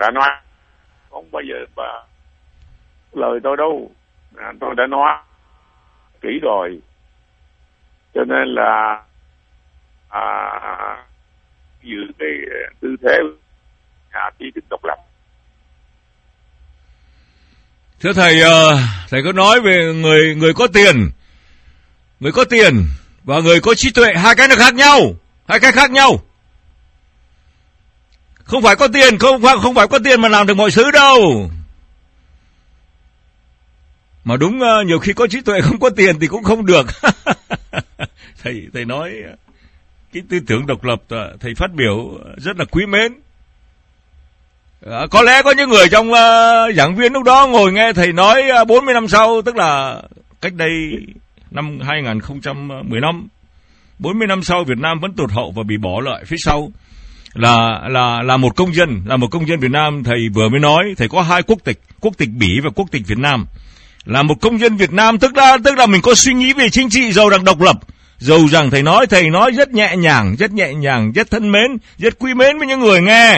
đã nói không bao giờ bà lời tôi đâu, à, tôi đã nói kỹ rồi, cho nên là à, giữ cái tư thế nhà trí thức độc lập. Thưa thầy, thầy có nói về người người có tiền, người có tiền và người có trí tuệ, hai cái nó khác nhau, hai cái khác nhau. Không phải có tiền, không phải không phải có tiền mà làm được mọi thứ đâu. Mà đúng, nhiều khi có trí tuệ không có tiền thì cũng không được. thầy thầy nói cái tư tưởng độc lập, thầy phát biểu rất là quý mến. À, có lẽ có những người trong uh, giảng viên lúc đó ngồi nghe thầy nói uh, bốn mươi năm sau, tức là cách đây năm hai không một năm, bốn mươi năm sau Việt Nam vẫn tụt hậu và bị bỏ lại phía sau. Là là là một công dân, là một công dân Việt Nam, thầy vừa mới nói thầy có hai quốc tịch, quốc tịch Bỉ và quốc tịch Việt Nam. Là một công dân Việt Nam, tức là tức là mình có suy nghĩ về chính trị, giàu rằng độc lập, giàu rằng thầy nói thầy nói rất nhẹ nhàng, rất nhẹ nhàng, rất thân mến, rất quý mến với những người nghe.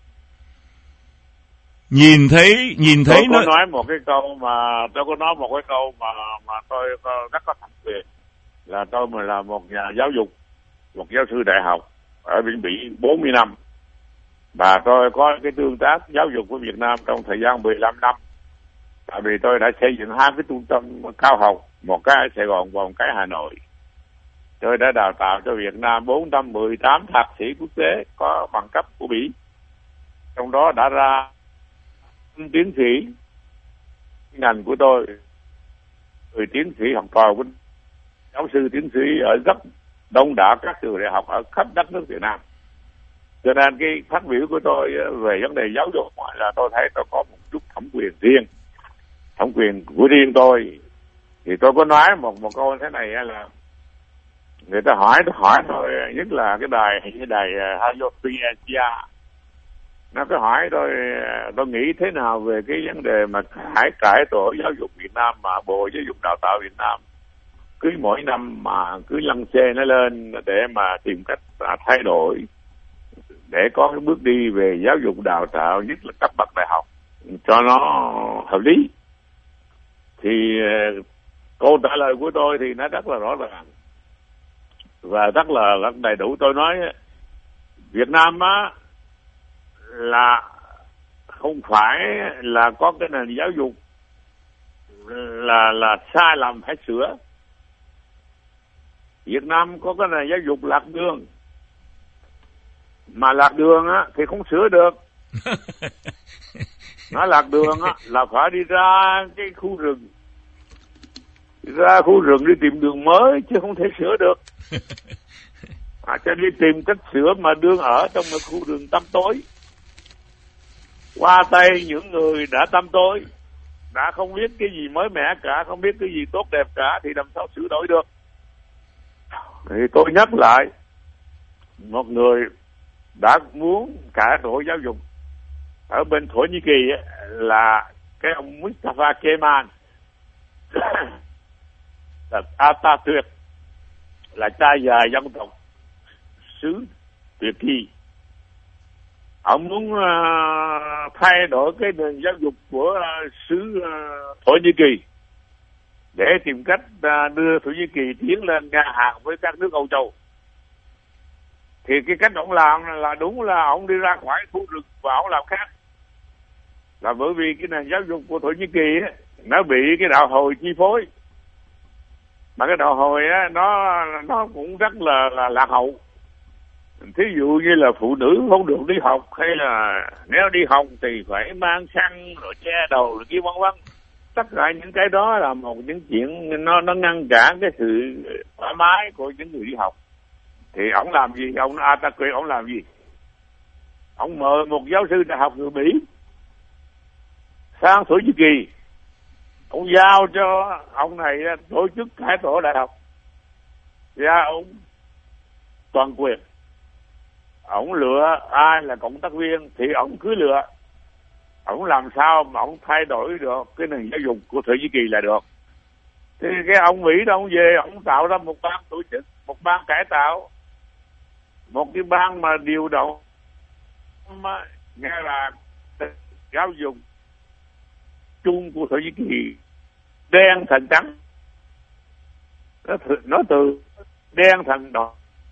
Nhìn thấy, nhìn thấy tôi có nó... nói một cái câu mà tôi có nói một cái câu mà mà tôi rất có thẩm quyền, là tôi mà là một nhà giáo dục, một giáo sư đại học ở bên Bỉ bốn mươi năm, và tôi có cái tương tác giáo dục với Việt Nam trong thời gian mười lăm năm. Tại vì tôi đã xây dựng hai cái trung tâm cao học, một cái ở Sài Gòn và một cái Hà Nội. Tôi đã đào tạo cho Việt Nam bốn trăm mười tám thạc sĩ quốc tế có bằng cấp của Bỉ, trong đó đã ra tiến sĩ ngành của tôi, người tiến sĩ học trò của giáo sư tiến sĩ ở rất đông đảo các trường đại học ở khắp đất nước Việt Nam. Cho nên cái phát biểu của tôi về vấn đề giáo dục là tôi thấy tôi có một chút thẩm quyền riêng, thẩm quyền của riêng tôi. Thì tôi có nói một một câu thế này là người ta hỏi tôi hỏi tôi nhất là cái đài cái đài Hayotopia, nó cứ hỏi tôi tôi nghĩ thế nào về cái vấn đề mà cải cải tổ giáo dục Việt Nam, mà Bộ Giáo dục Đào tạo Việt Nam cứ mỗi năm mà cứ lăn xê nó lên để mà tìm cách thay đổi để có cái bước đi về giáo dục đào tạo, nhất là cấp bậc đại học cho nó hợp lý. Thì câu trả lời của tôi thì nó rất là rõ ràng và rất là rất đầy đủ. Tôi nói Việt Nam á là không phải là có cái nền giáo dục là là sai lầm phải sửa. Việt Nam có cái nền giáo dục lạc đường, mà lạc đường á thì không sửa được. Nó lạc đường á là phải đi ra cái khu rừng, đi ra khu rừng đi tìm đường mới chứ không thể sửa được. À, cho đi tìm cách sửa mà đương ở trong một khu rừng tăm tối, qua tay những người đã tăm tối, đã không biết cái gì mới mẻ cả, không biết cái gì tốt đẹp cả, thì làm sao sửa đổi được. Thì tôi nhắc lại, một người đã muốn cải tổ giáo dục ở bên Thổ Nhĩ Kỳ là cái ông Mustafa Kemal là Atatürk, là cha già dân tộc xứ Tuyệt Kỳ. Ông muốn uh, thay đổi cái nền giáo dục của uh, xứ uh, Thổ Nhĩ Kỳ để tìm cách uh, đưa Thổ Nhĩ Kỳ tiến lên ngang hàng với các nước Âu Châu. Thì cái cách ông làm là đúng là ông đi ra khỏi khu rừng và ông làm khác. Là bởi vì cái nền giáo dục của Thổ Nhĩ Kỳ ấy, nó bị cái đạo Hồi chi phối. Mà cái đạo Hồi á, nó nó cũng rất là là lạc hậu. Thí dụ như là phụ nữ không được đi học, hay là nếu đi học thì phải mang xăng rồi che đầu rồi kia vân vân. Tất cả những cái đó là một những chuyện nó nó ngăn cản cái sự thoải mái của những người đi học. Thì ông làm gì? Ông Atatürk ông làm gì? Ông mời một giáo sư đại học người Mỹ sang Thổ Nhĩ Kỳ, ông giao cho ông này tổ chức cải tổ đại học, và ông toàn quyền. Ông lựa ai là cộng tác viên thì ông cứ lựa. Ông làm sao mà ông thay đổi được cái nền giáo dục của Thổ Nhĩ Kỳ là được. Thì cái ông Mỹ đó ông về, ông tạo ra một ban tổ chức, một ban cải tạo, một cái ban mà điều động mà nghe là giáo dục chung của Thổ Nhĩ Kỳ đen thành trắng, nó, nó từ đen thành đỏ.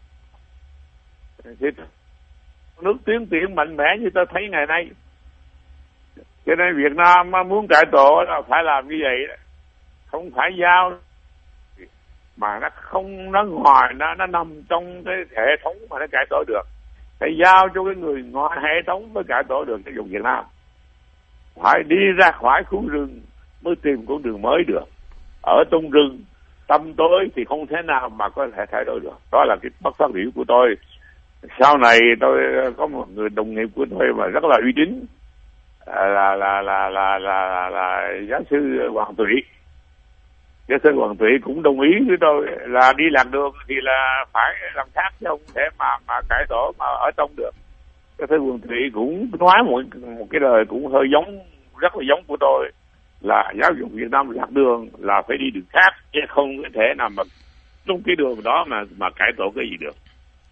Thì nước tiến triển mạnh mẽ như tôi thấy ngày nay, cho nên Việt Nam muốn cải tổ là phải làm như vậy, không phải giao mà nó không, nó ngoài, nó nó nằm trong cái hệ thống mà nó cải tổ được, phải giao cho cái người ngoài hệ thống mới cải tổ được cái vùng Việt Nam. Phải đi ra khỏi khu rừng mới tìm con đường mới được. Ở trong rừng tăm tối thì không thể nào mà có thể thay đổi được. Đó là cái bất phát biểu của tôi. Sau này tôi có một người đồng nghiệp của tôi mà rất là uy tín, là là là là là, là, là giáo sư Hoàng Thủy. Giáo sư Hoàng Thủy cũng đồng ý với tôi là đi lạc đường thì là phải làm khác chứ không thể mà mà cải tổ mà ở trong được. Giáo sư Hoàng Thủy cũng nói một một cái lời cũng hơi giống, rất là giống của tôi, là giáo dục Việt Nam lạc đường là phải đi đường khác chứ không có thể nào mà trong cái đường đó mà mà cải tổ cái gì được.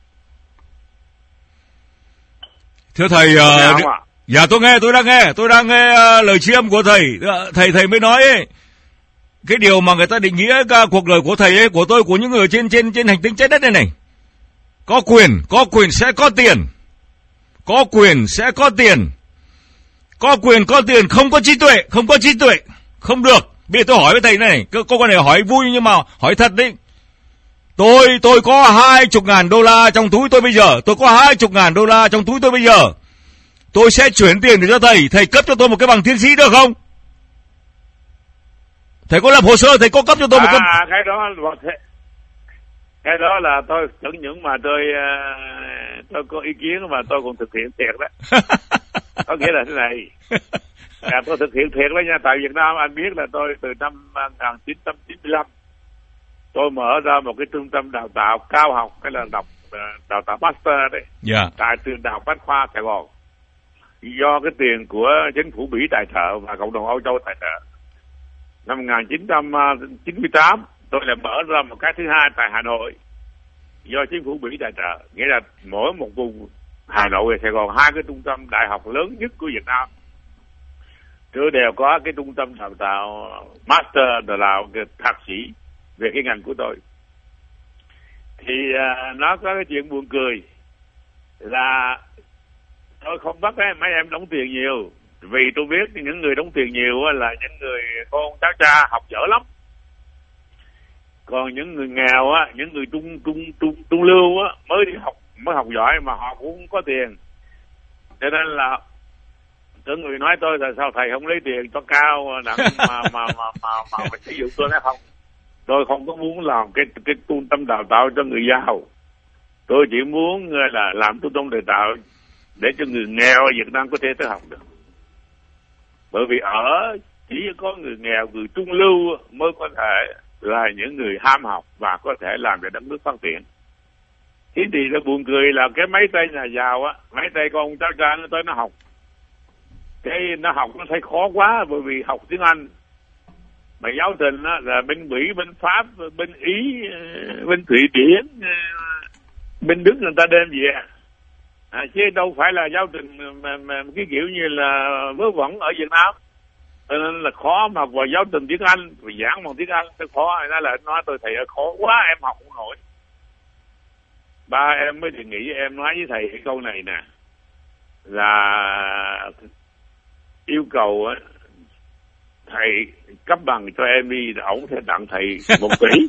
Thưa thầy, uh, à? Dạ tôi nghe, tôi đang nghe, tôi đang nghe uh, lời tri âm của thầy. Thầy thầy mới nói ấy, cái điều mà người ta định nghĩa cả cuộc đời của thầy ấy, của tôi, của những người trên trên trên hành tinh trái đất này này. Có quyền, có quyền sẽ có tiền. Có quyền sẽ có tiền. Có quyền có tiền, không có trí tuệ, không có trí tuệ, không được. Bây giờ tôi hỏi với thầy này, câu câu này hỏi vui nhưng mà hỏi thật đấy. Tôi, tôi có hai chục ngàn đô la trong túi tôi bây giờ. Tôi có hai chục ngàn đô la trong túi tôi bây giờ. Tôi sẽ chuyển tiền để cho thầy. Thầy cấp cho tôi một cái bằng tiến sĩ được không? Thầy có lập hồ sơ, thầy có cấp cho tôi một cái... À, cái đó cái đó là tôi chẳng những mà tôi tôi có ý kiến mà tôi còn thực hiện thiệt đó. Có nghĩa là thế này. À, tôi thực hiện thiệt đó nha. Tại Việt Nam anh biết là tôi từ năm một nghìn chín trăm chín mươi lăm tôi mở ra một cái trung tâm đào tạo cao học, cái là đọc đào tạo master đấy, yeah. Tại trường Đại học Bách khoa Sài Gòn, do cái tiền của chính phủ Mỹ tài trợ và cộng đồng Âu Châu tài trợ. Năm một nghìn chín trăm chín mươi tám tôi lại mở ra một cái thứ hai tại Hà Nội, do chính phủ Mỹ tài trợ, nghĩa là mỗi một vùng Hà Nội và Sài Gòn hai cái trung tâm đại học lớn nhất của Việt Nam cứ đều có cái trung tâm đào tạo master, đào tạo thạc sĩ về cái ngành của tôi. Thì uh, nó có cái chuyện buồn cười là tôi không bắt mấy em đóng tiền nhiều, vì tôi biết những người đóng tiền nhiều là những người con cháu cha học dở lắm. Còn những người nghèo á, những người trung trung trung trung lưu á, mới đi học mới học giỏi mà họ cũng không có tiền. Cho nên là có người nói tôi là sao thầy không lấy tiền cho cao đặng mà mà mà mà mà, mà, mà sử dụng tôi nói không. Tôi không có muốn làm cái cái trung tâm đào tạo cho người giàu. Tôi chỉ muốn là làm trung tâm đào tạo để cho người nghèo ở Việt Nam có thể tới học được. Bởi vì ở chỉ có người nghèo, người trung lưu mới có thể là những người ham học và có thể làm cho đất nước phát triển. Thế thì nó buồn cười là cái mấy tay nhà giàu á, mấy tay con cháu cha nó tới nó học. Cái nó học nó thấy khó quá, bởi vì học tiếng Anh. Mà giáo trình á, là bên Mỹ, bên Pháp, bên Ý, bên Thụy Điển, bên Đức người ta đem về. À, chứ đâu phải là giáo trình mà, mà cái kiểu như là vớ vẩn ở Việt Nam. Cho nên là khó mà vào giáo trình tiếng Anh, vì giảng bằng tiếng Anh nó khó. Nói là nói tôi thầy khó quá em học không nổi. Ba em mới đề nghị em nói với thầy cái câu này nè, là yêu cầu á, thầy cấp bằng cho em đi, ổng sẽ tặng thầy một tỷ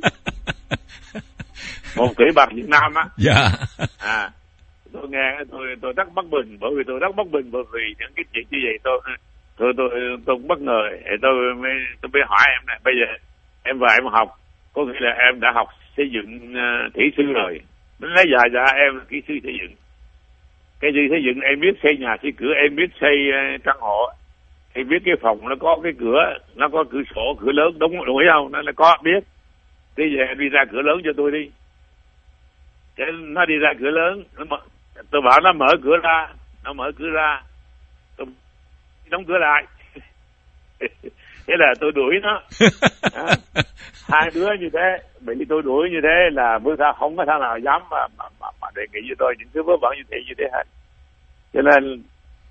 một tỷ bạc Việt Nam á. Dạ. À, tôi nghe tôi tôi rất bất bình, bởi vì tôi rất bất bình bởi vì những cái chuyện như vậy tôi tôi tôi tôi cũng bất ngờ. Tôi mới tôi mới hỏi em này, bây giờ em vào em học, có nghĩa là em đã học xây dựng uh, kỹ sư rồi. Nó nói dạ dạ em là kỹ sư xây dựng. Cái gì xây dựng em biết xây nhà xây cửa, em biết xây uh, căn hộ. Thì biết cái phòng nó có cái cửa, nó có cửa sổ, cửa lớn, đúng đúng không? Nó là có biết. Bây giờ đi ra cửa lớn cho tôi đi. Cái nó đi ra cửa lớn, nó mở, tôi bảo nó mở cửa ra, nó mở cửa ra, tôi đóng cửa lại. Thế là tôi đuổi nó. À, hai đứa như thế, bởi vì tôi đuổi như thế là bữa sau không có thằng nào dám mà, mà, mà, mà đề nghị với tôi những thứ vớ vẩn như thế như thế hết. Cho nên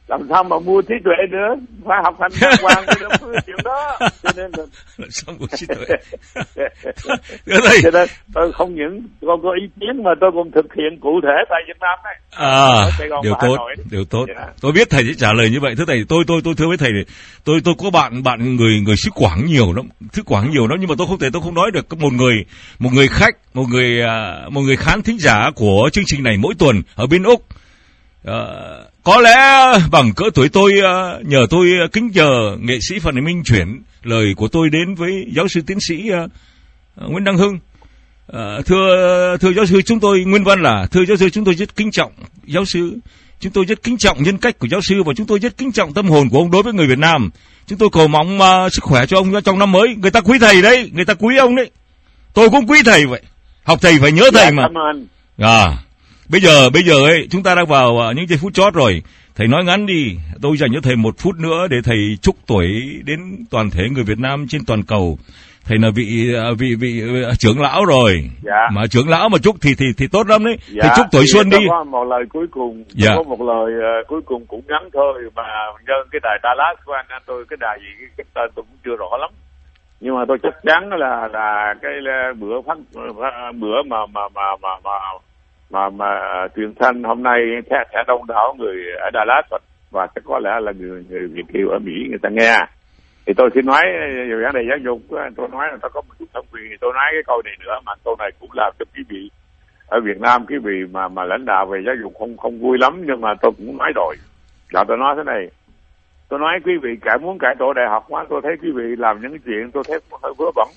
làm sao mà mua trí tuệ nữa, phải học hành đàng hoàng mới được chuyện đó. Cho nên là sao mua trí tuệ. Cho nên tôi không những không có ý kiến mà tôi còn thực hiện cụ thể tại Việt Nam này. À, điều tốt, điều tốt. Yeah. Tôi biết thầy sẽ trả lời như vậy. Thưa thầy, tôi tôi tôi thưa với thầy, tôi tôi có bạn bạn người người xứ Quảng nhiều lắm, xứ Quảng nhiều lắm, nhưng mà tôi không thể tôi không nói được. Có một người một người khách, một người một người khán thính giả của chương trình này mỗi tuần ở bên Úc. À, có lẽ bằng cỡ tuổi tôi, nhờ tôi kính nhờ nghệ sĩ Phan Minh chuyển lời của tôi đến với giáo sư tiến sĩ uh, Nguyễn Đăng Hưng. Uh, thưa thưa giáo sư, chúng tôi nguyên văn là thưa giáo sư, chúng tôi rất kính trọng giáo sư, chúng tôi rất kính trọng nhân cách của giáo sư và chúng tôi rất kính trọng tâm hồn của ông đối với người Việt Nam. Chúng tôi cầu mong uh, sức khỏe cho ông trong năm mới. Người ta quý thầy đấy, người ta quý ông đấy. Tôi cũng quý thầy vậy. Học thầy phải nhớ thầy mà. À. Bây giờ, bây giờ ấy, chúng ta đang vào những giây phút chót rồi. Thầy nói ngắn đi, tôi dành cho thầy một phút nữa để thầy chúc tuổi đến toàn thể người Việt Nam trên toàn cầu. Thầy là vị vị vị trưởng lão rồi, dạ. Mà trưởng lão mà chúc thì thì thì tốt lắm đấy. Dạ. Thầy chúc tuổi xuân đi. Có một lời cuối cùng, dạ. Có một lời uh, cuối cùng cũng ngắn thôi, mà nhân cái đài Dallas của anh, anh tôi cái đài gì cái tên tôi cũng chưa rõ lắm. Nhưng mà tôi chắc chắn là là cái bữa phát bữa mà mà mà mà mà mà, mà truyền thanh hôm nay sẽ, sẽ đông đảo người ở Đà Lạt và, và chắc có lẽ là người người Việt kiều ở Mỹ người ta nghe. Thì tôi xin nói về vấn đề giáo dục, tôi nói là tôi có một chút thẩm quyền, thì tôi nói cái câu này nữa, mà câu này cũng làm cho quý vị ở Việt Nam, quý vị mà mà lãnh đạo về giáo dục không không vui lắm, nhưng mà tôi cũng nói rồi. Là tôi nói thế này, tôi nói quý vị cải muốn cải tổ đại học quá, tôi thấy quý vị làm những chuyện tôi thấy hơi vớ vẩn.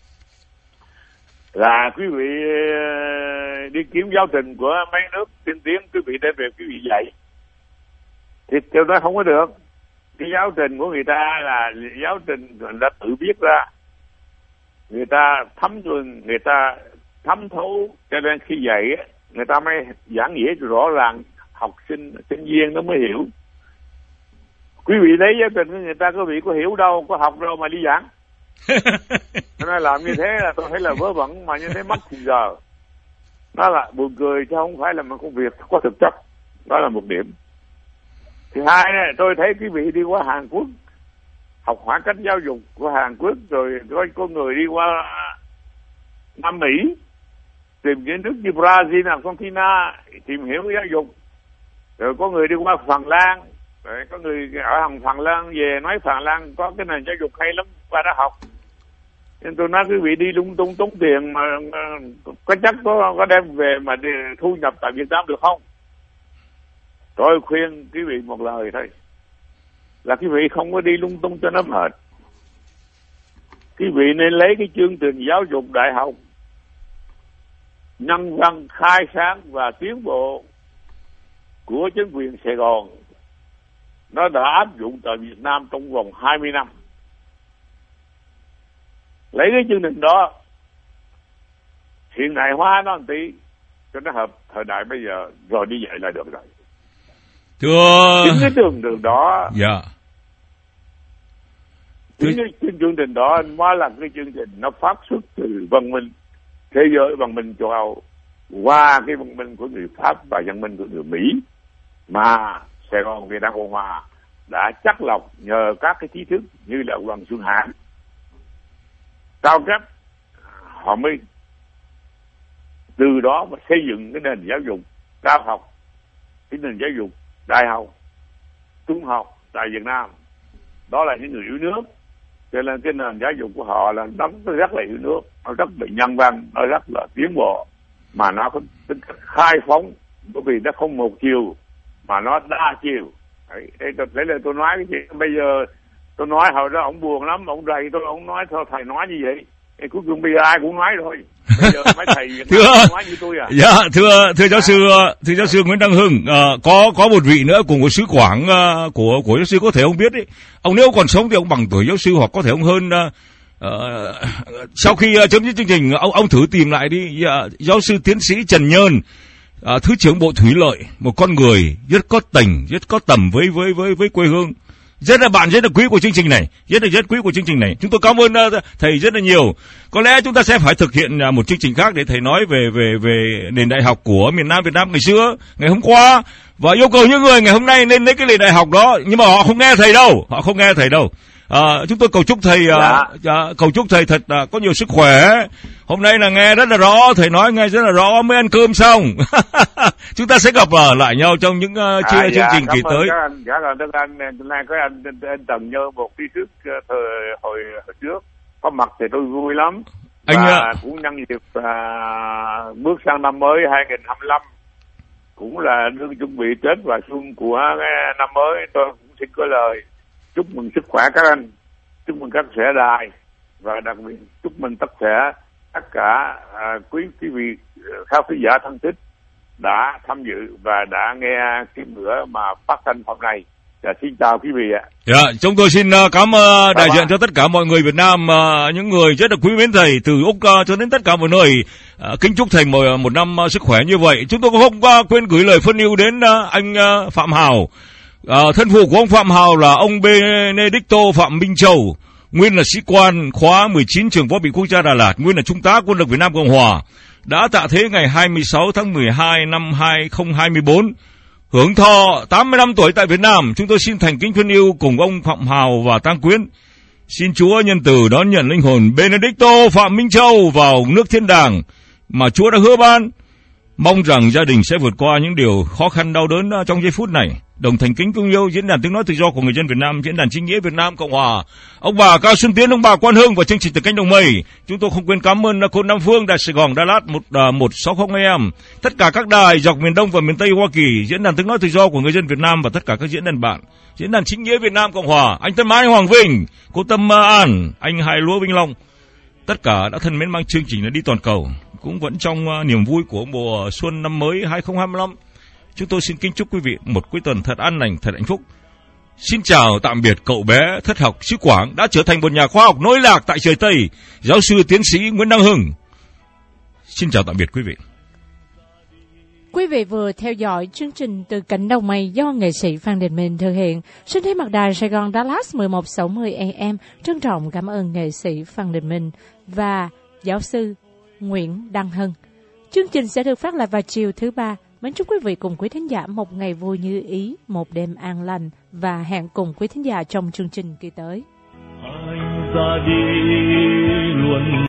Là quý vị đi kiếm giáo trình của mấy nước tiên tiến, quý vị đem về quý vị dạy, thì điều đó không có được. Cái giáo trình của người ta là giáo trình người ta tự viết ra, người ta thấm nhuần, người ta thấm thấu, cho nên khi dạy người ta mới giảng nghĩa rõ ràng, học sinh sinh viên nó mới hiểu. Quý vị lấy giáo trình của người ta, quý vị có hiểu đâu, có học đâu mà đi giảng. Cho nên làm như thế là tôi thấy là vớ vẩn, mà như thế mất thì giờ. Đó là buồn cười chứ không phải là một công việc có thực chất. Đó là một điểm. Thứ hai này, tôi thấy quý vị đi qua Hàn Quốc, học hỏi cách giáo dục của Hàn Quốc, rồi có, có người đi qua Nam Mỹ, tìm kiến thức như Brazil, Argentina, tìm hiểu giáo dục. Rồi có người đi qua Phần Lan, rồi có người ở hàng Phần Lan về nói Phần Lan có cái nền giáo dục hay lắm, qua đó học. Nên tôi nói quý vị đi lung tung tốn tiền mà có chắc có, có đem về mà đi, thu nhập tại Việt Nam được không? Tôi khuyên quý vị một lời thôi, là quý vị không có đi lung tung cho nó mệt. Quý vị nên lấy cái chương trình giáo dục đại học nhân văn, khai sáng và tiến bộ của chính quyền Sài Gòn, nó đã áp dụng tại Việt Nam trong vòng hai mươi năm. Lấy cái chương trình đó hiện đại hóa nó một tí cho nó hợp thời đại bây giờ, rồi đi dạy là được rồi. Thưa chính cái đường đường đó, dạ, chính cái chương trình đó mới là cái chương trình nó phát xuất từ văn minh thế giới, văn minh châu Âu qua cái văn minh của người Pháp và văn minh của người Mỹ, mà Sài Gòn Việt Nam Cộng Hòa đã chắc lọc nhờ các cái trí thức như là Hoàng Xuân Hán cao cấp, họ mới từ đó mà xây dựng cái nền giáo dục cao học, cái nền giáo dục đại học, trung học tại Việt Nam. Đó là những người yêu nước, cho nên cái nền giáo dục của họ là nó rất là yêu nước, nó rất là nhân văn, nó rất là tiến bộ, mà nó có tính khai phóng, bởi vì nó không một chiều mà nó đa chiều. Đấy, đấy là tôi nói cái gì bây giờ. Tôi nói hồi đó ông buồn lắm, ông đầy tôi, ông nói thôi thầy nói như vậy. Thì cuối cùng bây giờ ai cũng nói rồi. Bây giờ mấy thầy thưa, nói như tôi à. Dạ, thưa thưa giáo sư, thưa giáo sư Nguyễn Đăng Hưng, à, có có một vị nữa cùng của xứ Quảng uh, của của giáo sư có thể ông biết đấy. Ông nếu còn sống thì ông bằng tuổi giáo sư, hoặc có thể ông hơn. Uh, uh, sau khi uh, chấm dứt chương trình, ông ông thử tìm lại đi. Uh, giáo sư tiến sĩ Trần Nhơn, uh, thứ trưởng Bộ Thủy lợi, một con người rất có tình, rất có tầm với với với với quê hương. Rất là bạn rất là quý của chương trình này, rất là rất quý của chương trình này. Chúng tôi cảm ơn uh, thầy rất là nhiều. Có lẽ chúng ta sẽ phải thực hiện uh, một chương trình khác để thầy nói về về về nền đại học của miền Nam Việt Nam ngày xưa, ngày hôm qua, và yêu cầu những người ngày hôm nay nên lấy cái nền đại học đó, nhưng mà họ không nghe thầy đâu, họ không nghe thầy đâu. À, chúng tôi cầu chúc thầy uh, dạ. uh, cầu chúc thầy thật uh, có nhiều sức khỏe. Hôm nay là nghe rất là rõ, thầy nói nghe rất là rõ, mới ăn cơm xong. Chúng ta sẽ gặp uh, lại nhau trong những uh, à, chương dạ, trình kỳ tới. Các anh, dạ là đức anh, nay có anh, anh, anh Tần Nhớ một tí trước thời hồi, hồi trước có mặt thì tôi vui lắm. Anh và uh... cũng nhân dịp uh, bước sang năm mới hai nghìn không trăm hai mươi lăm, cũng là đương chuẩn bị Tết và xuân của uh, năm mới, tôi cũng xin có lời chúc mừng sức khỏe các anh, chúc mừng các sẽ đài, và đặc biệt chúc mừng tất cả tất cả à, quý quý vị khán giả thân thích đã tham dự và đã nghe cái bữa mà phát thanh hôm nay. Dạ, xin chào quý vị ạ. Dạ, chúng tôi xin uh, cảm ơn đại diện cho tất cả mọi người Việt Nam, uh, những người rất là quý mến thầy từ Úc uh, cho đến tất cả mọi nơi. Uh, kính chúc thầy một, một năm uh, sức khỏe như vậy. Chúng tôi cũng không uh, quên gửi lời phân yêu đến uh, anh uh, Phạm Hào. À, thân phụ của ông Phạm Hào là ông Benedicto Phạm Minh Châu, nguyên là sĩ quan khóa mười chín trường võ bị quốc gia Đà Lạt, nguyên là trung tá quân lực Việt Nam Cộng Hòa, đã tạ thế ngày hai mươi sáu tháng mười hai năm hai nghìn không trăm hai mươi tư, hưởng thọ tám mươi lăm tuổi tại Việt Nam. Chúng tôi xin thành kính thân yêu cùng ông Phạm Hào và tang quyến. Xin Chúa nhân từ đón nhận linh hồn Benedicto Phạm Minh Châu vào nước thiên đàng mà Chúa đã hứa ban. Mong rằng gia đình sẽ vượt qua những điều khó khăn đau đớn trong giây phút này. Đồng thành kính thương yêu diễn đàn tiếng nói tự do của người dân Việt Nam, diễn đàn chính nghĩa Việt Nam Cộng Hòa, ông bà Cao Xuân Tiến, ông bà Quan Hưng và chương trình từ cánh đồng mây. Chúng tôi không quên cảm ơn cô Nam Phương, đài Sài Gòn, Đà Lạt một một sáu không a em, tất cả các đài dọc miền Đông và miền Tây Hoa Kỳ, diễn đàn tiếng nói tự do của người dân Việt Nam và tất cả các diễn đàn bạn, diễn đàn chính nghĩa Việt Nam Cộng Hòa, anh Tân Mãi Hoàng Vinh, cô Tâm An, anh Hai Lúa Vinh Long, tất cả đã thân mến mang chương trình đi toàn cầu, cũng vẫn trong uh, niềm vui của mùa xuân năm mới hai nghìn không trăm hai mươi lăm. Chúng tôi xin kính chúc quý vị một cuối tuần thật an lành, thật hạnh phúc. Xin chào tạm biệt cậu bé thất học xứ Quảng đã trở thành một nhà khoa học nối lạc tại trời Tây, giáo sư tiến sĩ Nguyễn Đăng Hưng. Xin chào tạm biệt quý vị. Quý vị vừa theo dõi chương trình Từ Cánh Đồng Mây do nghệ sĩ Phan Đình Minh thực hiện. Xin thay mặt đài Sài Gòn Dallas mười một sáu mươi a em trân trọng cảm ơn nghệ sĩ Phan Đình Minh và giáo sư Nguyễn Đăng Hưng. Chương trình sẽ được phát lại vào chiều thứ ba. Mến chúc quý vị cùng quý thính giả một ngày vui như ý, một đêm an lành và hẹn cùng quý thính giả trong chương trình kỳ tới. Anh ra đi luôn